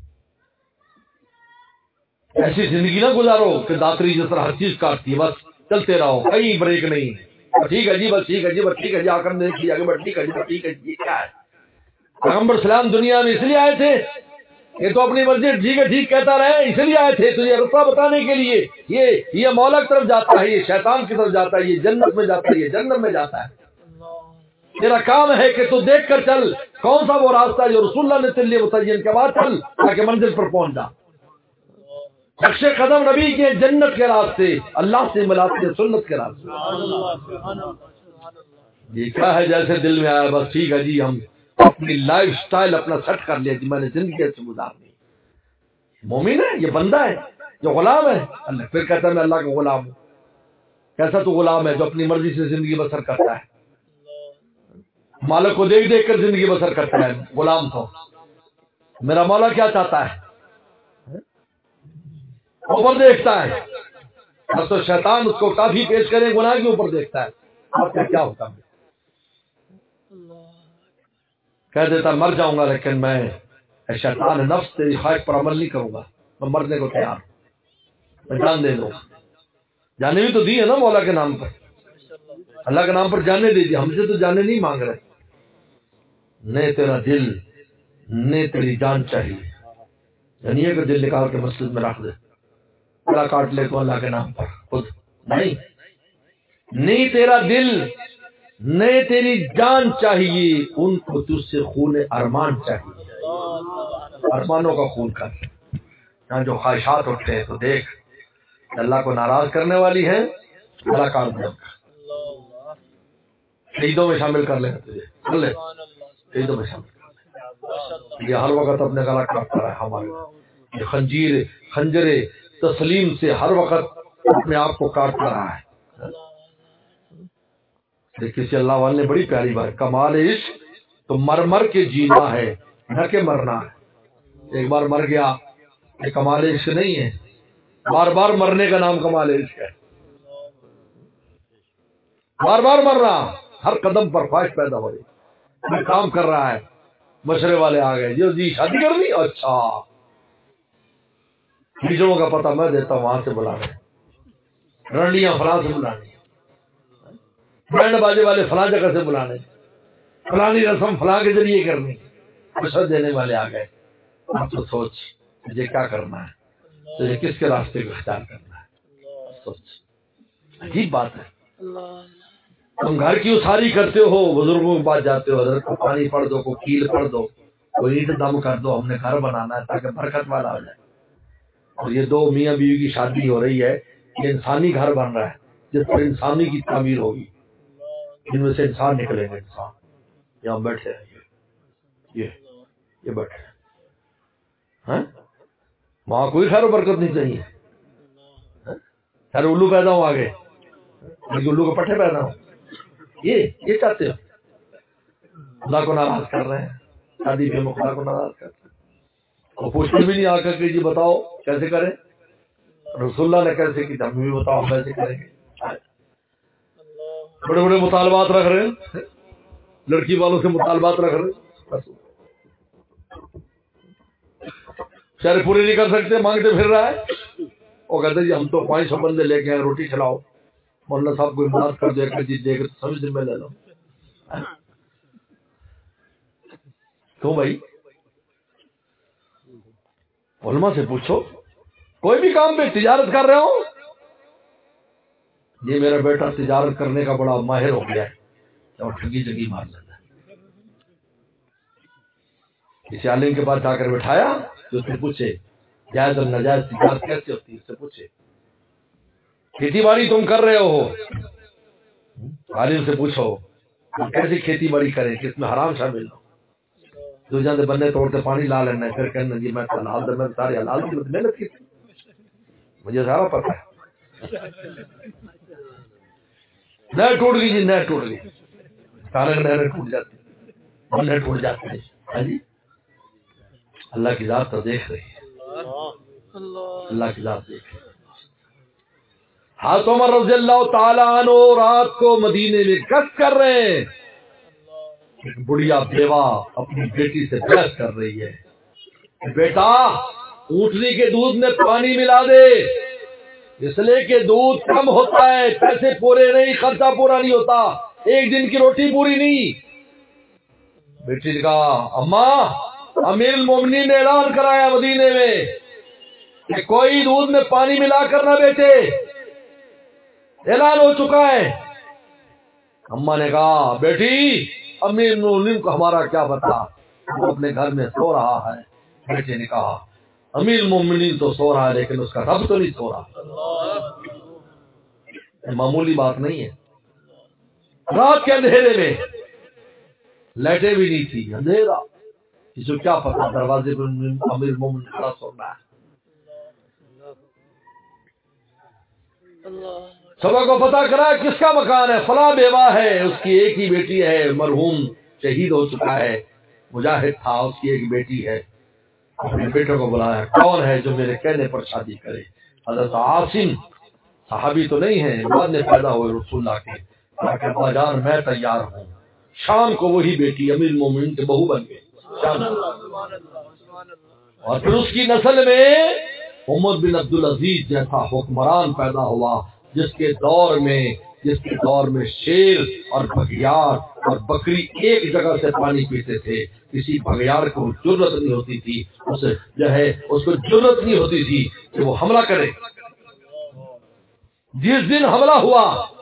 S1: ایسی زندگی نہ گزارو کہ داتری جس طرح ہر چیز کاٹتی ہے، بس چلتے رہو، کہیں بریک نہیں. ٹھیک ہے جی، بس ٹھیک ہے جی، بس ٹھیک ہے جی، آ کر دیکھ لیا، بس ٹھیک ہے جی، بس ٹھیک ہے جی. کیا ہے پیغمبر سلام دنیا میں اس لیے آئے تھے یہ تو اپنی مرضی ٹھیک ہے ٹھیک کہتا رہے، اس لیے آئے تھے تو یہ رستہ بتانے کے لیے. یہ یہ مولا کی طرف جاتا ہے، یہ شیطان کی طرف جاتا ہے، یہ جنت میں جاتا ہے، یہ جنت میں جاتا ہے. تیرا کام ہے کہ تو دیکھ کر چل کون سا وہ راستہ ہے جو رسول اللہ نے تیرے لیے متعین کے بعد چل تاکہ منزل پر پہنچ جا. نقش قدم نبی کے جنت کے راستے، اللہ سے ملاتے سنت کے راستے. یہ کیا ہے جیسے دل میں آیا بس ٹھیک ہے جی، ہم اپنی لائف سٹائل اپنا سیٹ کر لیا جی، میں نے زندگی ایسے گزارنی. مومن ہے، یہ بندہ ہے جو غلام ہے. اللہ پھر کہتا ہے میں اللہ کا غلام ہوں. کیسا تو غلام ہے جو اپنی مرضی سے زندگی بسر کرتا ہے، مالک کو دیکھ دیکھ کر زندگی بسر کرتا ہے. غلام تو میرا مولا کیا چاہتا ہے، اوپر دیکھتا ہے. اب تو شیطان اس کو کافی پیش کرے گناہ کے اوپر دیکھتا ہے. آپ کا کیا ہوتا ہے، کہہ دیتا مر جاؤں گا لیکن میں شیطان نفس تیری خواہش پر عمل نہیں کروں گا، میں مرنے کو تیار ہوں، میں جان دے دوں. جانے بھی تو دی ہے نا مولا کے نام پر، اللہ کے نام پر جانے دیجیے. ہم سے تو جانے نہیں مانگ رہے. نہ تیرا دل نہ تیری جان چاہیے. جانیے کہ دل نکال کے مسجد میں رکھ دے، اللہ کاٹ لے تو اللہ کے نام پر خود نہیں. نہیں تیرا دل نہ تیری جان چاہیے، ان کو تجھ سے خون ارمان چاہیے. ارمانوں کا خون کر. یہاں جو خواہشات اٹھتے ہیں تو دیکھ اللہ کو ناراض کرنے والی ہیں. اللہ کام دے شہیدوں میں شامل کر لے تجھے، کر لے شہیدوں میں شامل کر لے. یہ ہر وقت اپنے گلا کاٹتا رہا ہے ہمارے، یہ خنجیر خنجر تسلیم سے ہر وقت اپنے آپ کو کاٹتا رہا ہے. کسی اللہ والے نے بڑی پیاری بات، کمال عشق تو مر مر کے جینا ہے نہ کہ مرنا ہے. ایک بار مر گیا یہ کمال عشق نہیں ہے، بار بار مرنے کا نام کمال عشق ہے. بار بار مر رہا، ہر قدم پر خواہش پیدا ہو رہی. میں کام کر رہا ہے، مشورے والے آ گئے جو جی شادی کر دی، اچھا بیجڑوں کا پتہ میں دیتا ہوں، وہاں سے بلانے، رنڈیاں فلاں سے بلانی، بینڈ باجے والے فلاں جگہ سے بلانے، فلانی رسم فلاں کے ذریعے کرنی، مشورہ دینے والے آ گئے. اب تو سوچ مجھے کیا کرنا ہے، تجھے کس کے راستے کو اختیار کرنا ہے. سوچ، عجیب بات ہے. تم گھر کی اساری کرتے ہو، بزرگوں کے پاس جاتے ہو، حضرت کو پانی پڑ دو، کو کیل پڑ دو، کوئی اینٹ دم کر دو، ہم نے گھر بنانا ہے تاکہ برکت والا ہو جائے. اور یہ دو میاں بیوی کی شادی ہو رہی ہے، یہ انسانی گھر بن رہا ہے جس پر انسانی کی تعمیر ہوگی، جن میں سے انسان نکلیں گے. انسان یہاں بیٹھے ہیں، یہ یہ بیٹھے ہیں، وہاں کوئی خیر و برکت نہیں چاہیے. خیر الو پیدا ہو آگے، الو کے پٹھے پیدا ہو، یہ یہ چاہتے ہو. خدا کو ناراض کر رہے ہیں، شادی پہ خدا کو ناراض کرتے ہیں. اور پوچھتے بھی نہیں آ کر کہ جی بتاؤ کیسے کریں، رسول اللہ نے کیسے کی، ہم بھی بتاؤ ہم کیسے کریں گے. بڑے بڑے مطالبات رکھ رہے ہیں، لڑکی والوں سے مطالبات رکھ رہے ہیں، شہر پوری نہیں کر سکتے، مانگتے پھر رہا ہے. وہ کہتے جی ہم تو پانچ سو بندے لے کے آئے، روٹی کھلاؤ، مولانا صاحب کو امداد کر دے کر جی دے کر سبھی ذمہ لے لو. کیوں بھائی؟ علماء سے پوچھو، کوئی بھی کام پہ تجارت کر رہے ہو، یہ میرا بیٹا تجارت کرنے کا بڑا ماہر ہو گیا ہے اور ٹھگی جگی مار لیتا ہے. کسی عالم کے پاس جا کر بٹھایا تو اس سے پوچھے جائز اور ناجائز تجارت کیسے ہوتی ہے، اس سے پوچھے. کھیتی باڑی تم کر رہے ہو، عالم سے پوچھو کیسی کھیتی باڑی کریں کہ اس میں حرام شامل ہو. دو جانے بندے توڑتے پانی لا لینا، پھر کہنا جی میں حلال در میں سارے حلال کی محنت کی تھی، مجھے سارا پتا ہے. نہ ٹوٹ گئی جی، نہ ٹوٹ گئی، سارے نہریں ٹوٹ جاتی، بندے ٹوٹ جاتے ہیں. جی اللہ کی ذات تو دیکھ رہی ہے، اللہ کی ذات دیکھ رہی ہے. حضرت عمر رضی اللہ تعالیٰ عنہ رات کو مدینے میں گشت کر رہے ہیں، ایک بڑھیا بیوہ اپنی بیٹی سے بحث کر رہی ہے، بیٹا اونٹنی کے دودھ میں پانی ملا دے، اس لیے کہ دودھ کم ہوتا ہے، پیسے پورے نہیں، خرچہ پورا نہیں ہوتا، ایک دن کی روٹی پوری نہیں. بیٹی نے کہا اماں امیر المومنین نے اعلان کرایا مدینے میں کہ کوئی دودھ میں پانی ملا کر نہ بیچے، اعلان ہو چکا ہے. اماں نے کہا بیٹی امیر المومنین کو ہمارا کیا پتا، وہ اپنے گھر میں سو رہا ہے. بیٹے نے کہا امیر المومنین تو سو رہا ہے لیکن اس کا رب تو نہیں سو رہا. معمولی بات نہیں ہے. رات کے اندھیرے میں لائٹیں بھی نہیں تھی، اندھیرا، کسی کو کیا پتا دروازے پر امیر المومنین کھڑا سو رہا ہے. صبح کو پتا کرا کس کا مکان ہے، فلاں بیوہ ہے، اس کی ایک ہی بیٹی ہے، مرحوم شہید ہو چکا ہے، مجاہد تھا، اس کی ایک بیٹی ہے. اپنے بیٹے کو بلایا، کون ہے جو میرے کہنے پر شادی کرے؟ حضرت عاصم صحابی تو نہیں ہے، بعد میں پیدا ہوئے رسول اللہ کے، کہ ابا جان میں تیار ہوں. شام کو وہی بیٹی امیر المومنین کے بہو بن گئی. اور پھر اس کی نسل میں عمر بن عبدالعزیز جیسا حکمران پیدا ہوا، جس کے دور میں جس کے دور میں شیر اور بگیار اور بکری ایک جگہ سے پانی پیتے تھے. کسی بگیار کو جرت نہیں ہوتی تھی، اسے جو ہے اس کو جرت نہیں ہوتی تھی کہ وہ حملہ کرے. جس دن حملہ ہوا،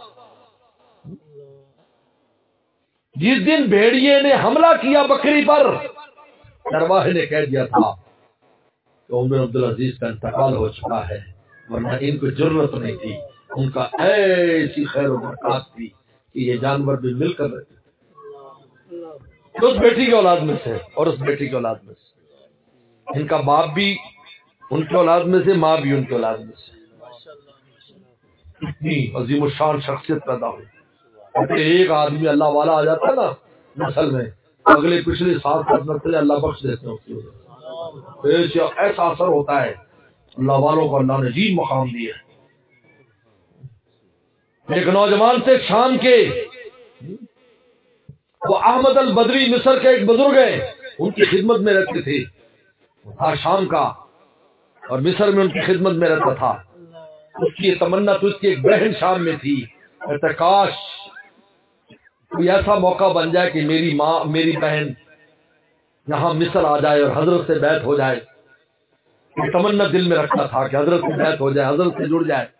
S1: جس دن بھیڑیے نے حملہ کیا بکری پر، چرواہے نے کہہ دیا تھا کہ عمر عبدالعزیز کا انتقال ہو چکا ہے، ورنہ ان کو جرت نہیں تھی. ان کا ایسی خیر و برکات تھی کہ یہ جانور بھی مل کر رہتے تھے. اس بیٹی کے اولاد میں سے اور اس بیٹی کے اولاد میں سے، ان کا باپ بھی ان کے اولاد میں سے، ماں بھی ان کے اولاد میں سے. اتنی عظیم الشان شخصیت پیدا ہوئی. ایک آدمی اللہ والا آ جاتا ہے نا نسل میں، اگلے پچھلے سات سات نسلیں اللہ بخش دیتے ہیں اس کی وجہ سے. ایسا اثر ہوتا ہے، اللہ والوں کو اللہ نے عظیم مقام دیا ہے. ایک نوجوان تھے شام کے، وہ احمد البدری مصر کے ایک بزرگ ہیں، ان کی خدمت میں رہتے تھے. تھا شام کا، اور مصر میں ان کی خدمت میں رہتا تھا. اس کی یہ تمنا تو اس کی ایک بہن شام میں تھی، کاش کوئی ایسا موقع بن جائے کہ میری ماں میری بہن یہاں مصر آ جائے اور حضرت سے بیعت ہو جائے. یہ تمنا دل میں رکھتا تھا کہ حضرت سے بیعت ہو جائے، حضرت سے جڑ جائے.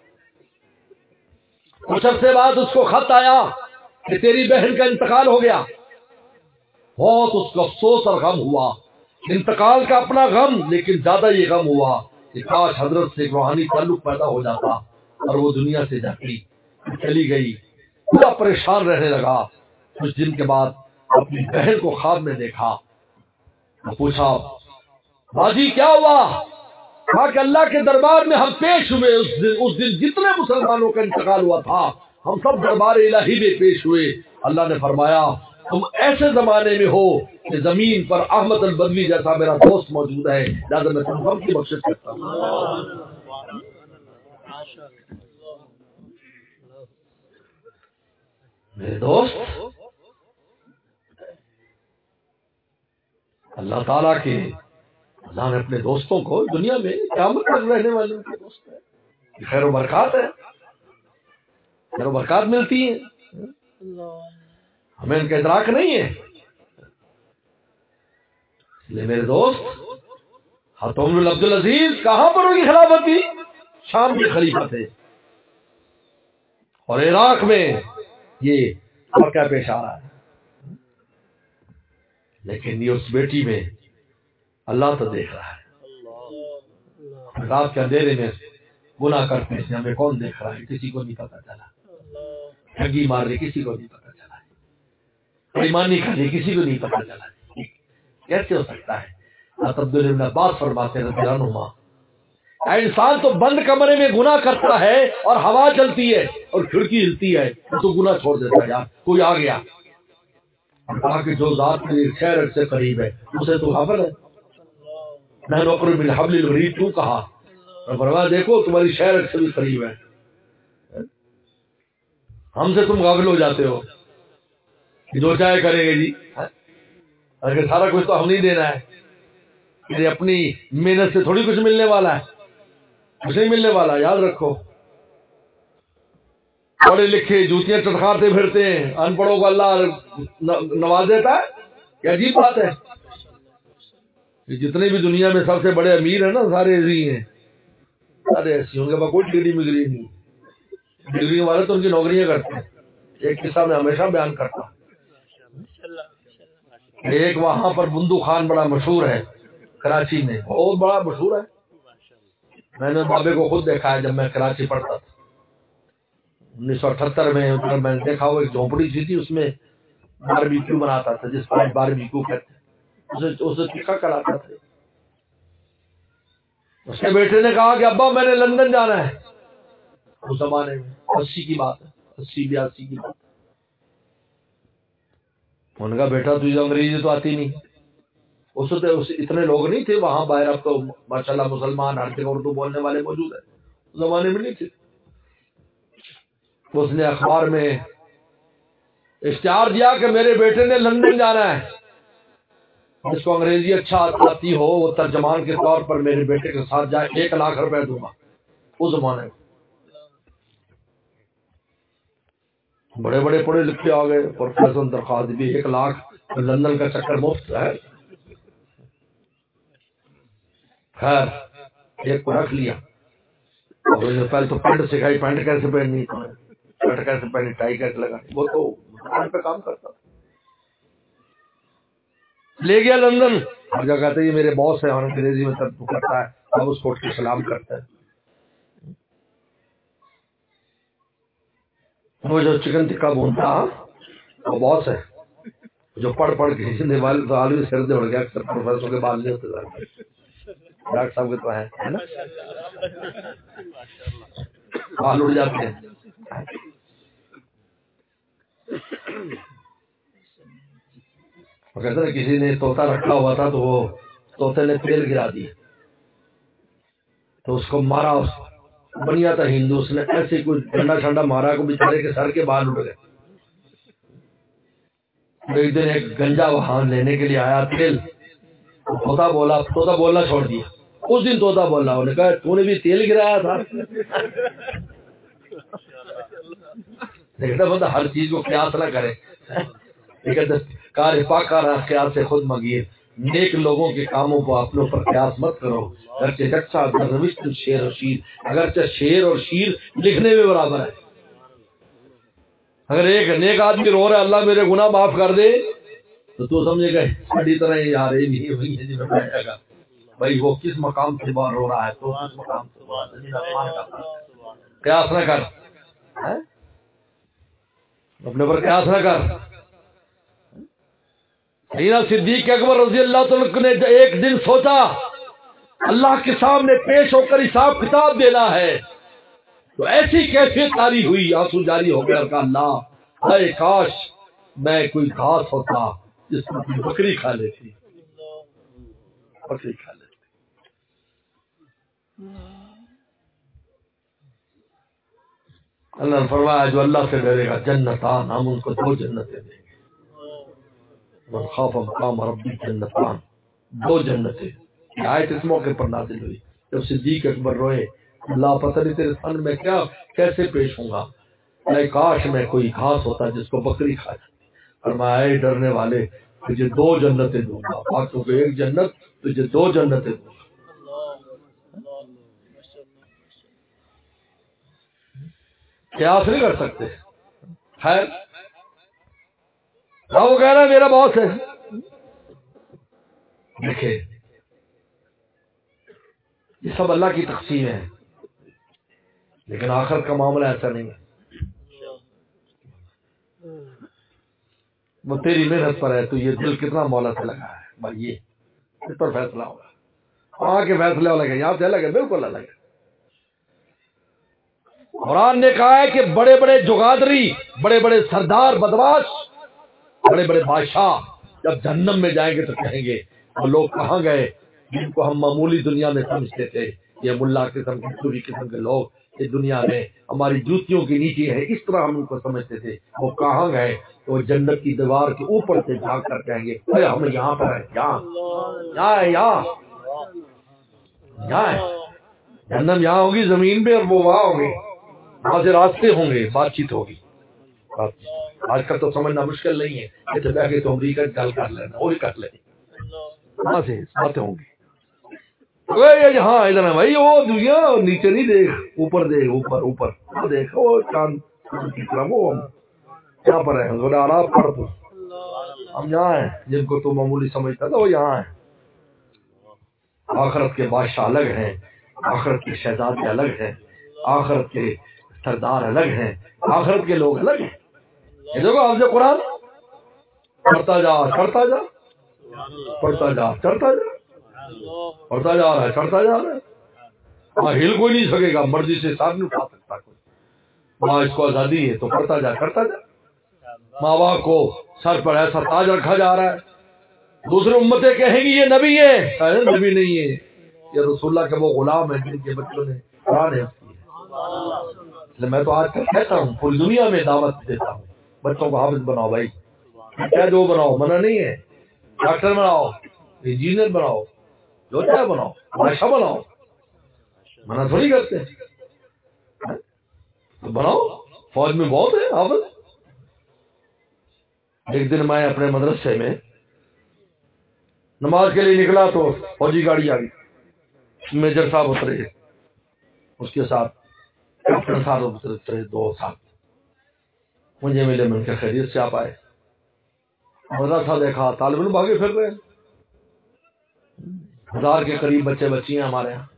S1: کچھ عرصے بعد اس کو خط آیا کہ تیری بہن کا انتقال ہو گیا. بہت اس کو افسوس اور غم ہوا، انتقال کا اپنا غم، لیکن زیادہ یہ غم ہوا کہ کاش حضرت سے ایک روحانی تعلق پیدا ہو جاتا. اور وہ دنیا سے جاتی چلی گئی. بڑا پریشان رہنے لگا. کچھ دن کے بعد اپنی بہن کو خواب میں دیکھا. پوچھا باجی کیا ہوا؟ کہا کہ اللہ کے دربار میں ہم پیش ہوئے. اس دن اس دن جتنے مسلمانوں کا انتقال ہوا تھا ہم سب دربار الہی میں پیش ہوئے. اللہ نے فرمایا تم ایسے زمانے میں ہو کہ زمین پر احمد البدوی جیسا میرا دوست موجود ہے، لہٰذا میں تم سب کی بخشش کرتا ہوں. میرے دوست، اللہ تعالیٰ کے اللہ نے اپنے دوستوں کو دنیا میں قیامت تک رہنے والوں کے دوست ہے. یہ خیر و برکات ہے، خیر و برکات ملتی ہیں، ہمیں ان کا ادراک نہیں ہے. اس لیے میرے دوست، حضرت عمر بن عبد العزیز کہاں پر ان کی خلافت تھی؟ شام کے خلیفہ تھے. اور عراق میں یہ واقعہ پیش آ رہا ہے. لیکن یہ اس بیٹی میں اللہ تو دیکھ رہا ہے. رات کے اندھیرے میں گناہ کرتے ہیں، ہمیں کون دیکھ رہا ہے؟ کسی کو نہیں پتا چلا. ٹھگی مار رہی کسی کو نہیں پتا چلا. بےایمانی کر رہی کسی کو نہیں پتا چلا. کیسے ہو سکتا ہے؟ حضرت عبداللہ بن عباس فرماتے ہیں رضی اللہ عنہما، انسان تو بند کمرے میں گناہ کرتا ہے اور ہوا چلتی ہے اور کھڑکی ہلتی ہے تو گناہ چھوڑ دیتا ہے. یار کوئی آ گیا اور کہا کہ جو ذات میری خیر سے قریب ہے اسے تو خبر ہے. میں نوکر بن حبل الورید کیوں کہا؟ فرمایا دیکھو تمہاری شہر سے بھی قریب ہے. ہم سے تم غافل ہو جاتے ہو کہ جو چاہے کریں گے جی، اگر سارا کچھ تو ہم نہیں دینا ہے. کہ اپنی محنت سے تھوڑی کچھ ملنے والا ہے، کچھ نہیں ملنے والا. یاد رکھو پڑھے لکھے جوتیاں چٹکارتے پھرتے ہیں، ان پڑھوں کو اللہ نواز دیتا ہے. یہ عجیب بات ہے. جتنے بھی دنیا میں سب سے بڑے امیر ہیں نا سارے ایسے ہی ہیں، سارے ایسے ہوں گے. کوئی ڈگری مگری نہیں. ڈگری والے تو ان کی نوکریاں کرتے ہیں. ایک قصہ میں ہمیشہ بیان کرتا ہوں. ایک وہاں پر بندو خان بڑا مشہور ہے کراچی میں، بہت بڑا مشہور ہے. میں نے بابے کو خود دیکھا ہے جب میں کراچی پڑھتا تھا انیس سو اٹھہتر میں. میں نے دیکھا وہ ایک جھونپڑی سی تھی، اس میں باربیکیو بناتا تھا، جس پر باربیکیو کہتے ہیں، اسے تکھا کراتا تھا. اس کے بیٹے نے کہا کہ ابا میں نے لندن جانا ہے. اس زمانے میں اسی کی بات ہے، اسی بیاسی کی بات. ان کا بیٹا تجھے انگریزی تو آتی نہیں. اس اتنے لوگ نہیں تھے وہاں باہر. اب تو ماشاءاللہ مسلمان ہر جگہ اردو بولنے والے موجود ہیں، اس زمانے میں نہیں تھے. اس نے اخبار میں اشتہار دیا کہ میرے بیٹے نے لندن جانا ہے، جس کو انگریزی اچھا آتی ہو وہ ترجمان کے طور پر میرے بیٹے کے ساتھ جائے، ایک لاکھ روپے دوں گا. اس زمانے میں بڑے بڑے پڑھے لکھے آ گئے، پروفیسر درخواست بھی ایک لاکھ، لندن کا چکر مفت ہے. خیر ایک کو رکھ لیا. پہلے تو پینٹ سکھائی، پینٹ کیسے پہننی، شرٹ کیسے پہنی، ٹائی کیسے لگانی. وہ تو دکان پہ کام کرتا تھا. لے گیا لندن. ہر جگہ کہتے یہ میرے باس ہے اور انگریزی میں ترجمہ کرتا ہے، اب اس کو سلام کرتا ہے. وہ جو چکن ٹکا بھونتا وہ باس ہے، جو پڑھ پڑھ کے عالمی سر دے اڑ گیا. اکثر پروفیسر کے بال نہیں ہوتے، ڈاکٹر صاحب کے تو ہے نا، بال اڑ جاتے ہیں. وہ کہتے ہیں کسی نے طوطا رکھا ہوا تھا تو وہ طوطے نے تیل گرا دیا تو اس کو مارا. اس بنیا تھا ہندو، اس نے ایسے کوئی ڈنڈا ٹھنڈا مارا کو بیچارے کے سر کے بال اڑ گئے. ایک دن ایک گنجا وہاں لینے کے لیے آیا تیل، طوطا بولا، طوطا بولنا چھوڑ دیا. اس دن طوطا بولا، انہوں نے کہا تو نے بھی تیل گرایا تھا. دیکھتا بندہ ہر چیز کو قیاس نہ کرے. کار پاک قیاس سے خود مانگیے. نیک لوگوں کے کاموں کو اپنے اوپر قیاس مت کرو. اگرچہ کچا دروشت شیر اور شیر، اگرچہ شیر اور شیر لکھنے میں برابر ہے. اگر ایک نیک آدمی رو رہا ہے اللہ میرے گناہ معاف کر دے، تو تو سمجھے گا ساری طرح یار یہ نہیں ہوئی ہے جی میں بیٹھے گا بھائی وہ کس مقام سے بار رو رہا ہے تو کس مقام سے بار زمین آسمان کا قیاس نہ کر، اپنے پر قیاس نہ کر. سیدنا صدیق اکبر رضی اللہ تعالیٰ نے ایک دن سوچا اللہ کے سامنے پیش ہو کر حساب کتاب دینا ہے، تو ایسی کیفیت تاری ہوئی، آنسو جاری ہو گیا. کہا اللہ اے کاش میں کوئی گھاس ہوتا جس کو بکری کھا لیتی، بکری کھا لیتی. اللہ نے فرمایا جو اللہ سے ڈرے گا جنتان، ہم ان کو دو جنتیں دیں گے. من خاف مقام ربی جنتان، دو جنتیں. یہ آیت اس موقع پر نازل ہوئی جب صدیق اکبر روئے اللہ پتہ نہیں تیرے سامنے میں کیا کیسے پیش ہوں گا، اے کاش میں کوئی گھاس ہوتا جس کو بکری کھا جاتی. فرمایا اے ڈرنے والے تجھے دو جنتیں دوں گا، باقیوں کو ایک جنت، تجھے دو جنتیں دوں گا. قیاس نہیں کر سکتے. خیر وہ کہہ رہا میرا باس ہے. دیکھیں یہ سب اللہ کی تقسیم ہے، لیکن آخر کا معاملہ ایسا نہیں ہے. وہ تیری محنت پر ہے، تو یہ دل کتنا مولا سے لگا ہے بھائی، یہ اس پر فیصلہ ہوگا. وہاں کے فیصلے الگ ہے، یہاں سے الگ ہے، بالکل الگ ہے. قرآن نے کہا ہے کہ بڑے بڑے جگادری، بڑے بڑے سردار بدماش، بڑے بڑے بادشاہ جب جہنم میں جائیں گے تو کہیں گے وہ لوگ کہاں گئے جن کو ہم معمولی دنیا میں سمجھتے تھے، یہ ملا قسم کے پوری قسم کے لوگ اس دنیا میں ہماری جوتیوں کے نیچے ہے، اس طرح ہم ان کو سمجھتے تھے، وہ کہاں گئے؟ تو وہ جنت کی دیوار کے اوپر سے جھانک کر کہیں گے اے ہم یہاں پر ہیں، یہاں یہاں ہے، یہاں یہاں ہے. جہنم یہاں ہوگی زمین پہ اور وہ وہاں ہوں گے، وہاں سے راستے ہوں گے، بات چیت ہوگی. آج کل تو سمجھنا مشکل نہیں ہے، ایسے بیٹھ کے تو امریکہ گل کر لینا اور کر لیں، وہاں سے باتیں ہوں گی. ہاں ادھر ہے بھائی، وہ دنیا نیچے نہیں دیکھ، اوپر دیکھ، اوپر اوپر وہ دیکھ، وہ چاند کی طرح وہ یہاں پر ہے. آرام پر تو ہم یہاں ہیں، جن کو تو معمولی سمجھتا تھا وہ یہاں ہے. آخرت کے بادشاہ الگ ہیں، آخرت کے شہزادے الگ ہیں، آخرت کے سردار الگ ہیں، آخرت کے لوگ الگ ہیں. یہ دیکھو آپ سے قرآن پڑھتا جا چڑھتا جا پڑھتا جا چڑھتا جا پڑھتا جا رہا ہے چڑھتا جا رہا ہے. وہاں ہل کوئی نہیں سکے گا، مرضی سے ساتھ نہیں اٹھا سکتا کوئی. وہاں اس کو آزادی ہے تو پڑھتا جا کرتا جا. ماں باپ کو سر پر ایسا تاج رکھا جا رہا ہے. دوسری امتیں کہیں گی یہ نبی ہے، نبی نہیں ہے، یہ رسول اللہ کے وہ غلام ہیں جن کے بچوں نے قرآن حفظ کی ہے. میں تو آج تک کہتا ہوں پوری دنیا میں دعوت دیتا ہوں بچوں کو حافظ بناؤ بھائی، کیا جو بناؤ منع نہیں ہے. ڈاکٹر بناؤ، انجینئر بناؤ، جو چاہے بناؤ، بادشاہ بناؤ، منع تھوڑی کرتے ہیں. تو بناؤ، فوج میں بہت ہے حافظ. ایک دن میں اپنے مدرسے میں نماز کے لیے نکلا تو فوجی گاڑی آ گئی، میجر صاحب اترے، اس کے ساتھ کیپٹن صاحب اترے، دو ساتھ مجھے ملے. من کے خیریت سے آپ آئے. مدرسہ دیکھا، طالب علم بھاگے پھر رہے، ہزار کے قریب بچے بچی ہیں ہمارے یہاں.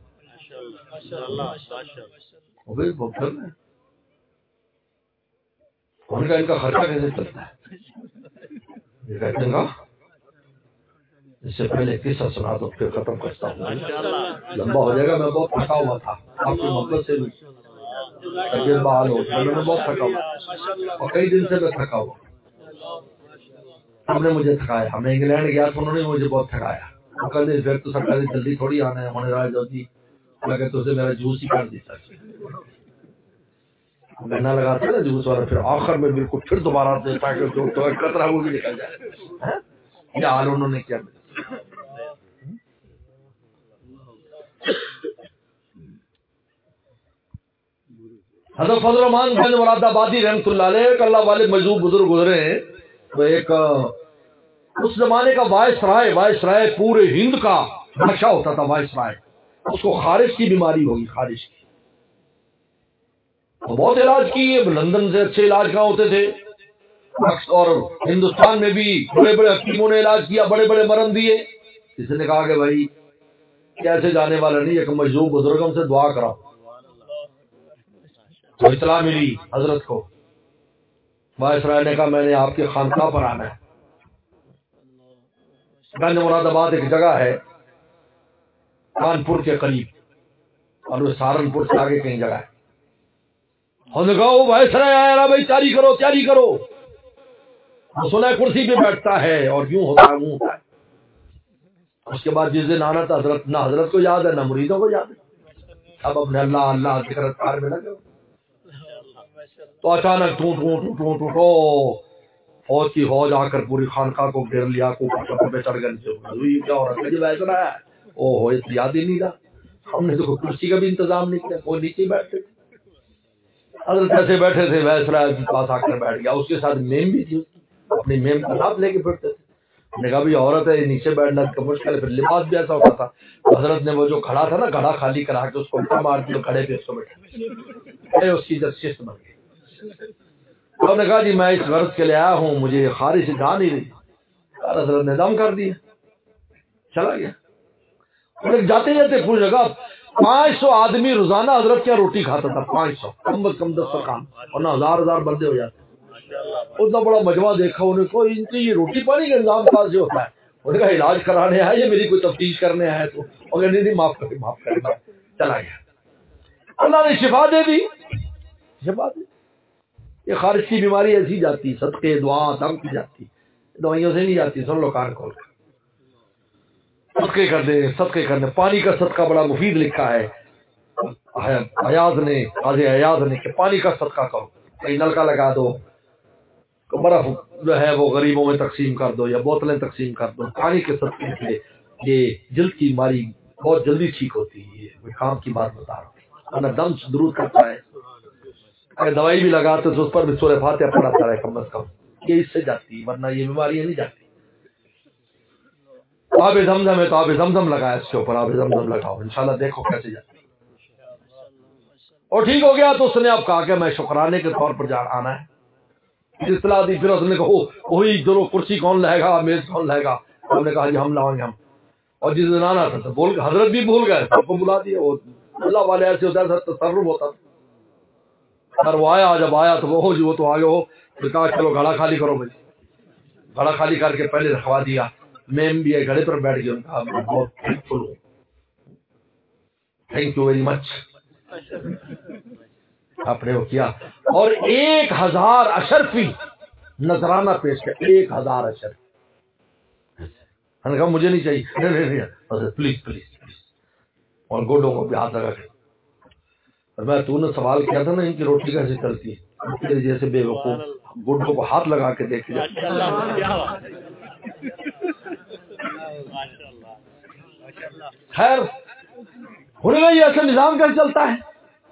S1: ان کا ان کا خرچہ کیسے چلتا ہے؟ یہ کہتے ہیں اس سے پہلے قصہ سنا تو پھر ختم کرتا ہوں، لمبا ہو جائے گا. میں بہت تھکا ہوا تھا، آپ کی محبت سے بھی طبیعت بحال ہو گئی، میں بہت تھکا ہوا اور کئی دن سے میں تھکا ہوا. ہم نے مجھے تھکایا، میں انگلینڈ گیا تو انہوں نے مجھے بہت تھکایا. وہ کہتے پھر تو سرکار جلدی تھوڑی آنا ہے، ہونے رہا جلدی لگے تو اسے میرا جوس ہی کر دیتا. گنا لگاتا نا جوس والا، پھر آخر میں بالکل پھر دوبارہ دیتا کہ جو تو قطرہ وہ بھی نکل جائے. یہ حال انہوں نے کیا. حضرت فضل الرحمان بن مراد آبادی رحمۃ اللہ علیہ ایک اللہ والے مجذوب بزرگ گزرے ہیں. تو ایک اس زمانے کا وائس رائے وائس رائے پورے ہند کا بادشاہ ہوتا تھا وائس رائے. اس کو خارش کی بیماری ہوگی, خارش کی. بہت علاج کیے, لندن سے اچھے علاج کہاں ہوتے تھے, اور ہندوستان میں بھی بڑے بڑے حکیموں نے علاج کیا, بڑے بڑے مرہم دیے. کسی نے کہا کہ بھائی کیسے جانے والا نہیں, ایک مجذوب بزرگوں سے دعا کراؤ. تو اطلاع ملی حضرت کو. وائس رائے نے کہا میں نے آپ کے خانقاہ پر آنا ہے. گنج مراد آباد ایک جگہ ہے کانپور کے قریب, اور وہ سہارنپور سے آگے کہیں جگہ ہے. انہوں نے کہا وہ وائس رائے آیا نا بھائی, تیاری کرو تیاری کرو. وہ سنا ہے کرسی پہ بیٹھتا ہے اور یوں ہوتا ہے وہ ہوتا ہے. اس کے بعد جس دن آنا تھا حضرت نہ حضرت کو یاد ہے نہ مریدوں کو یاد ہے. اب اپنے اللہ اللہ ذکر کار میں لگے. تو اچانک ٹوٹ ٹوٹ ٹوٹ ٹوٹ فوج کی فوج آ کر پوری خانقاہ کو گھیر لیا, کو پہ چڑھ گئے. یہ کیا ہو رہا ہے جی ویسا رہا ہے, او ہو یاد ہی نہیں تھا. ہم نے تو کرسی کا بھی انتظام نہیں کیا, وہ نیچے بیٹھے. حضرت ایسے بیٹھے تھے, ویس رائے کے پاس آ کر بیٹھ گیا. اس کے ساتھ میم بھی تھی, اپنی میم کا ساتھ لے کے پھرتے تھے. نے کہا بھی عورت ہے نیچے بیٹھنا کا مشکل ہے, پھر لباس بھی ایسا ہوتا تھا. حضرت نے وہ جو کھڑا تھا نا گھڑا خالی کرا کے اس کو الٹا مار دیا, کھڑے پہ اس کو بیٹھا, اس کی شست بن گئی. انہوں نے کہا جی میں اس غرض کے لیے آیا ہوں, مجھے خارش جا نہیں رہی. حضرت نے دم کر دیا, چلا گیا. جاتے جاتے پوچھ لگا پانچ سو آدمی روزانہ حضرت کیا روٹی کھاتا تھا, پانچ سو کم از کم دس سو کام, اور نہ ہزار ہزار بندے ہو جاتے. اتنا بڑا مجمع دیکھا انہیں کو, ان کی یہ روٹی پانی کا انتظام کہاں سے ہوتا ہے. انہوں نے کہا علاج کرانے آئے یا میری کوئی تفتیش کرنے آئے. تو اگر نہیں معاف کرے معاف کرے, چلا گیا. اللہ نے شفا دے دی, شفا دی. یہ خارج کی بیماری ایسی جاتی, صدقے دعا دم کی جاتی, دوائیوں سے نہیں جاتی. سن لو کان کھول کر صدقے کر دے, صدقے کرنے. پانی کا صدقہ بڑا مفید لکھا ہے ایاز نے, قاضی ایاز نے, کہ پانی کا صدقہ کرو. کہیں نلکا لگا دو, برف جو ہے وہ غریبوں میں تقسیم کر دو, یا بوتلیں تقسیم کر دو. پانی کے صدقے سے یہ جلد کی بیماری بہت جلدی ٹھیک ہوتی ہے. یہ کام کی بات بتا رہا ہوں. دم درود کرتا ہے, اگر دوائی بھی لگاتے تو اس پر بھی سورہ فاتحہ پڑھاتا رہے کم از کم, یہ اس سے جاتی, ورنہ یہ بیماریاں نہیں جاتی. آب زمزم ہے تو آب زمزم لگایا اس کے اوپر, آب زمزم لگاؤ, انشاءاللہ دیکھو کیسے جاتی. اور ٹھیک ہو گیا تو اس نے اب کہا کہ میں شکرانے کے طور پر جا آنا ہے. اطلاع دی, پھر اس نے کہا وہی جو کرسی کون لائے گا, میز کون لائے گا. ہم نے کہا جی ہم لاؤں گے ہم. اور جس دن آنا تھا تو بول حضرت بھی بھول گئے, سب کو بلا دیا. وہ اللہ والے ایسے ہوتا ہے, تصرف ہوتا تھا. اور وہ آیا, جب آیا تو وہ ہو جی وہ تو آگے ہو. پھر کہا چلو گھڑا خالی کرو بھائی. گھڑا خالی کر کے پہلے رکھوا دیا. میم بھی ہے گھڑے پر بیٹھ گئی. ان کا میں بہت تھینکفل ہوں, تھینک یو ویری مچ. آپ نے وہ کیا, اور ایک ہزار اشرفی نذرانہ پیش کیا. ایک ہزار اشرفی. ہم نے کہا مجھے نہیں چاہیے. نہیں نہیں نہیں پلیز پلیز پلیز. اور گوڈوں کو بھی ہاتھ لگا کے, میں تو نے سوال کیا تھا نا ان کی روٹی کیسے چلتی ہے, جیسے بے وقوف گوڈوں کو ہاتھ لگا کے دیکھ لیا. خیر ہونے گا, یہ اصل نظام کیسے چلتا ہے.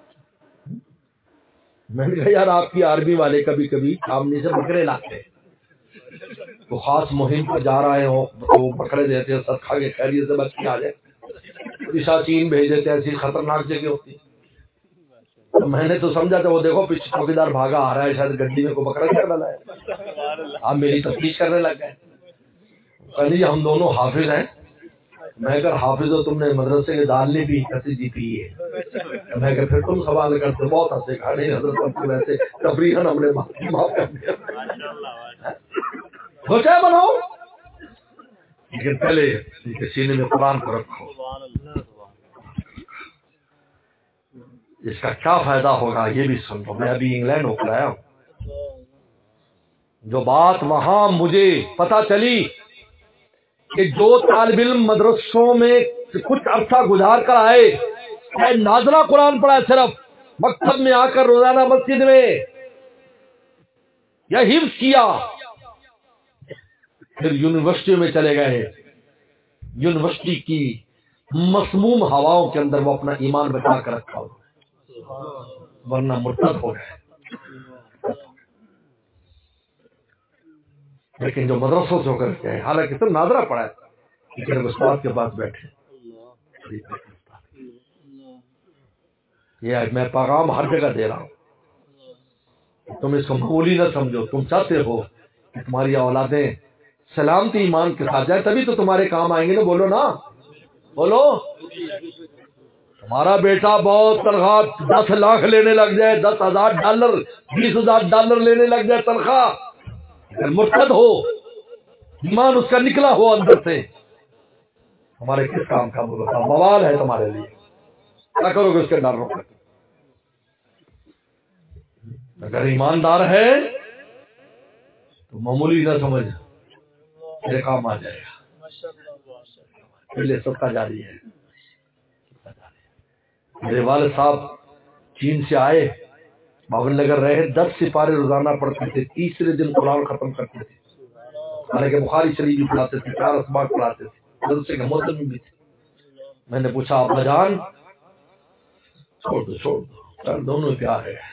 S1: میں نے کہا یار آپ کی آرمی والے کبھی کبھی سامنے سے بکرے لاتے ہیں, تو خاص مہم پر جا رہے ہوں تو وہ بکرے دیتے ہیں, صدقہ کے خیریت سے بچ کے آ جائے. چین بھیج دیتے ہیں, ایسی خطرناک جگہ ہوتی ہے. تو میں نے تو سمجھا تھا وہ دیکھو پیچھے چوکیدار بھاگا آ رہا ہے, شاید گڈی میں کو بکرا کیا ڈالا ہے. آپ میری تفتیش کرنے لگ گئے. کہنے ہم دونوں حافظ ہیں. میں اگر حافظ ہو تم نے مدرسے کے دال نے بھی کسی جی پی ہے. میں کہ پھر تم سوال کرتے, بہت ہنسے. کہا نہیں حضرت ویسے تفریحاً ہم نے معاف کر دیا. سوچا بناؤ, لیکن پہلے سینے میں قرآن کو رکھو. اس کا کیا فائدہ ہوگا یہ بھی سن لو. میں ابھی انگلینڈ ہو کر آیا ہوں. جو بات وہاں مجھے پتا چلی کہ جو طالب علم مدرسوں میں کچھ عرصہ گزار کر آئے, نازلہ قرآن پڑھا صرف مکتب میں آ کر روزانہ مسجد میں, یا حفظ کیا, پھر یونیورسٹی میں چلے گئے, یونیورسٹی کی مسموم ہواؤں کے اندر وہ اپنا ایمان بچا کر رکھا ہو، ورنہ مرتد ہو گئے۔ لیکن جو مدرسوں سے ہو کر کے حالانکہ سب ناظرہ پڑا ہے، لیکن استاد کے پاس بیٹھے، یہ میں پیغام ہر جگہ دے رہا ہوں، تم اس کو معمولی نہ سمجھو۔ تم چاہتے ہو کہ تمہاری اولادیں سلامتی ایمان کے ساتھ جائے، تبھی تو تمہارے کام آئیں گے نا، بولو نا، بولو۔ تمہارا بیٹا بہت تنخواہ دس لاکھ لینے لگ جائے، دس ہزار ڈالر بیس ہزار ڈالر لینے لگ جائے تنخواہ، اگر مرتد ہو، ایمان اس کا نکلا ہو اندر سے، ہمارے کس کام کا بولو؟ بوال ہے تمہارے لیے، کیا کرو گے اس کے ڈر روک؟ اگر ایماندار ہے تو معمولی نہ سمجھ، میرے کام آ جائے گا۔ پہلے سب کا جاری ہے۔ میرے والد صاحب چین سے آئے، باول نگر رہے، دس سپارے روزانہ پڑھتے تھے، تیسرے دن قرآن ختم کرتے تھے، حالانکہ بخاری شریف بھی پڑھاتے تھے، چار اسباق پڑھاتے تھے، مدرسے کے محترم بھی تھے۔ میں نے پوچھا ابا جان چھوڑ دو چھوڑ دو، دونوں پیار ہے۔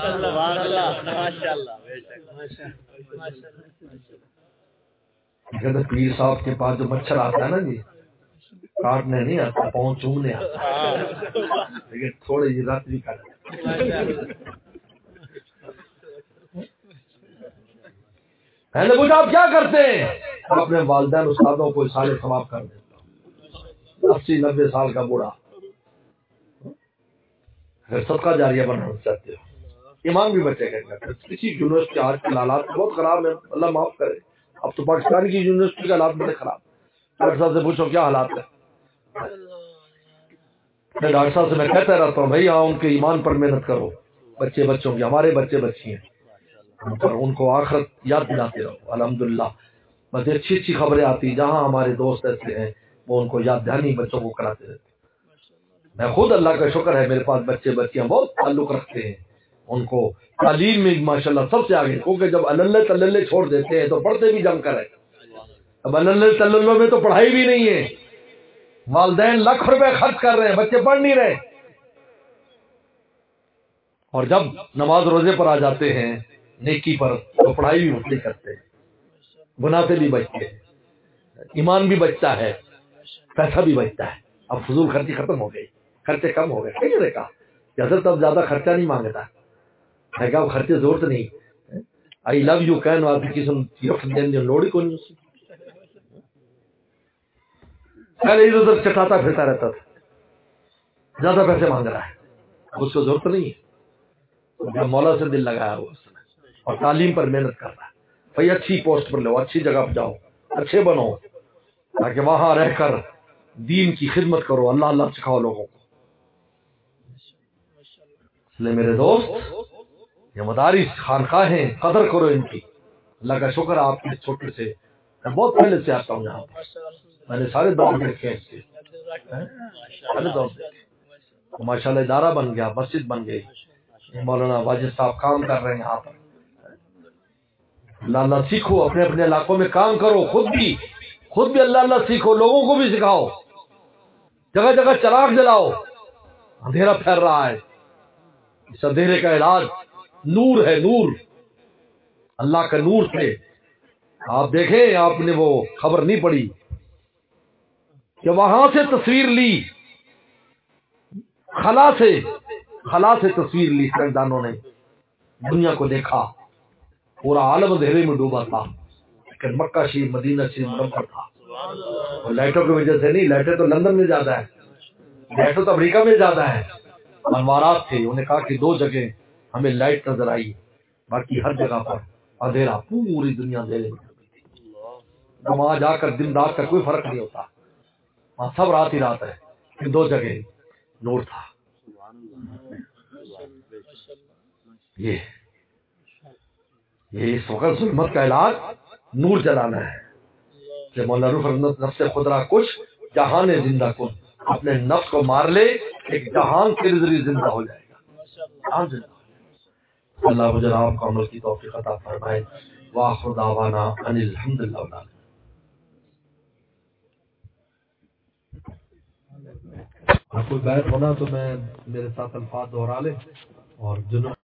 S1: پیر صاحب کے پاس جو مچھر آتا ہے نا جی، کاٹنے نہیں آتا، پاؤں چومنے آتا، لیکن تھوڑی جی رات بھی کاٹ۔ میں نے پوچھا آپ کیا کرتے ہیں؟ اپنے والدین استادوں کو سارے ثواب کر دیتا ہوں۔ اسی نبے سال کا بوڑھا، اگر صدقہ جاریہ بنانا چاہتے ہو، ایمان بھی بچے گا۔ کسی یونیورسٹی آج کل حالات بہت خراب ہیں، اللہ معاف کرے، اب تو پاکستان کی یونیورسٹی کے حالات بڑے خراب۔ ڈاکٹر صاحب سے پوچھو کیا حالات ہے، میں ڈاکٹر صاحب سے میں کہتا رہتا ہوں بھائی ہاں ان کے ایمان پر محنت کرو، بچے بچوں کی، ہمارے بچے بچی ہیں، ان پر ان کو آخرت یاد دلاتے رہو۔ الحمدللہ بس اچھی اچھی خبریں آتی، جہاں ہمارے دوست ایسے ہیں وہ ان کو یاد دہانی بچوں کو کراتے رہتے۔ میں خود اللہ کا شکر ہے میرے پاس بچے بچیاں بہت تعلق رکھتے ہیں، ان کو تعلیم میں ماشاءاللہ سب سے آگے، کیونکہ جب اللہ تللے چھوڑ دیتے ہیں تو پڑھتے بھی جم کر ہے، اب اللہ تللوں میں تو پڑھائی بھی نہیں ہے، والدین لاکھ روپے خرچ کر رہے ہیں، بچے پڑھ نہیں رہے، اور جب نماز روزے پر آ جاتے ہیں نیکی پر تو پڑھائی بھی نہیں کرتے، گناہ سے بھی بچتے ہیں، ایمان بھی بچتا ہے، پیسہ بھی بچتا ہے۔ اب فضول خرچی ختم ہو گئی، خرچے کم ہو گئے۔ کہیں نے کہا کہ حضرت اب زیادہ خرچہ نہیں مانگتا، میں کہا خرچے ضرورت نہیں، آئی لو یو کہنے والی قسم گفٹ دینے لوڑ ہی کو نہیں، پہلے ادھر ادھر چٹاتا پھرتا رہتا تھا، زیادہ پیسے مانگ رہا ہے، اس کو ضرورت نہیں ہے، جب مولا سے دل لگایا ہوا اور تعلیم پر محنت کر رہا ہے، بھائی اچھی پوسٹ پر لو، اچھی جگہ پہ جاؤ، اچھے بنو، تاکہ وہاں رہ کر دین کی خدمت کرو، اللہ اللہ سکھاؤ لوگوں کو۔ اس لیے میرے دوست یہ مدارس خانقاہیں قدر کرو ان کی۔ اللہ کا شکر آپ کے چھوٹے سے، میں بہت پہلے سے آتا ہوں یہاں پر، میں نے سارے دور دیکھے ہیں اس کے، سارے دور دیکھے، ماشاء اللہ ادارہ بن گیا، مسجد بن گئی، مولانا واجد صاحب کام کر رہے ہیں یہاں پر۔ اللہ اللہ سیکھو، اپنے اپنے علاقوں میں کام کرو، خود بھی خود بھی اللہ اللہ سیکھو، لوگوں کو بھی سکھاؤ، جگہ جگہ چراغ جلاؤ، اندھیرا پھیل رہا ہے، اس اندھیرے کا علاج نور ہے، نور اللہ کا نور سے۔ آپ دیکھیں، آپ نے وہ خبر نہیں پڑھی کہ وہاں سے تصویر لی، خلا سے خلا سے تصویر لی، سائنسدانوں نے دنیا کو دیکھا، پورا عالم اندھیرے میں ڈوبا تھا، لیکن مکہ شریف مدینہ شریف منور تھا، اور لائٹوں کی وجہ سے نہیں، لائٹیں تو لندن میں زیادہ ہے، لائٹیں تو امریکہ میں زیادہ ہے، انوارات تھے، انہوں نے کہا کہ دو جگہ ہمیں لائٹ نظر آئی، باقی ہر جگہ پر اندھیرا، پوری دنیا اندھیرے میں ڈوبی تھی۔ وہاں جا کر دن رات کا کوئی فرق نہیں ہوتا، وہاں سب رات ہی رات ہے، کہ دو جگہ نور تھا۔ یہ یہ اس وقت ظلمت کا علاج نور جلانا ہے، کہ مولا روح نفس خدرا کچھ جہان زندہ کن، اپنے نفس کو مار لے، ایک جہان کے ذریعے زندہ ہو جائے گا۔ اللہ مجھے آپ کو عمل کی توفیق عطا فرمائے۔ وآخر دعوانا ان الحمد للہ۔ کوئی بیت ہونا تو میں میرے ساتھ الفاظ دوہرا لے اور جنہوں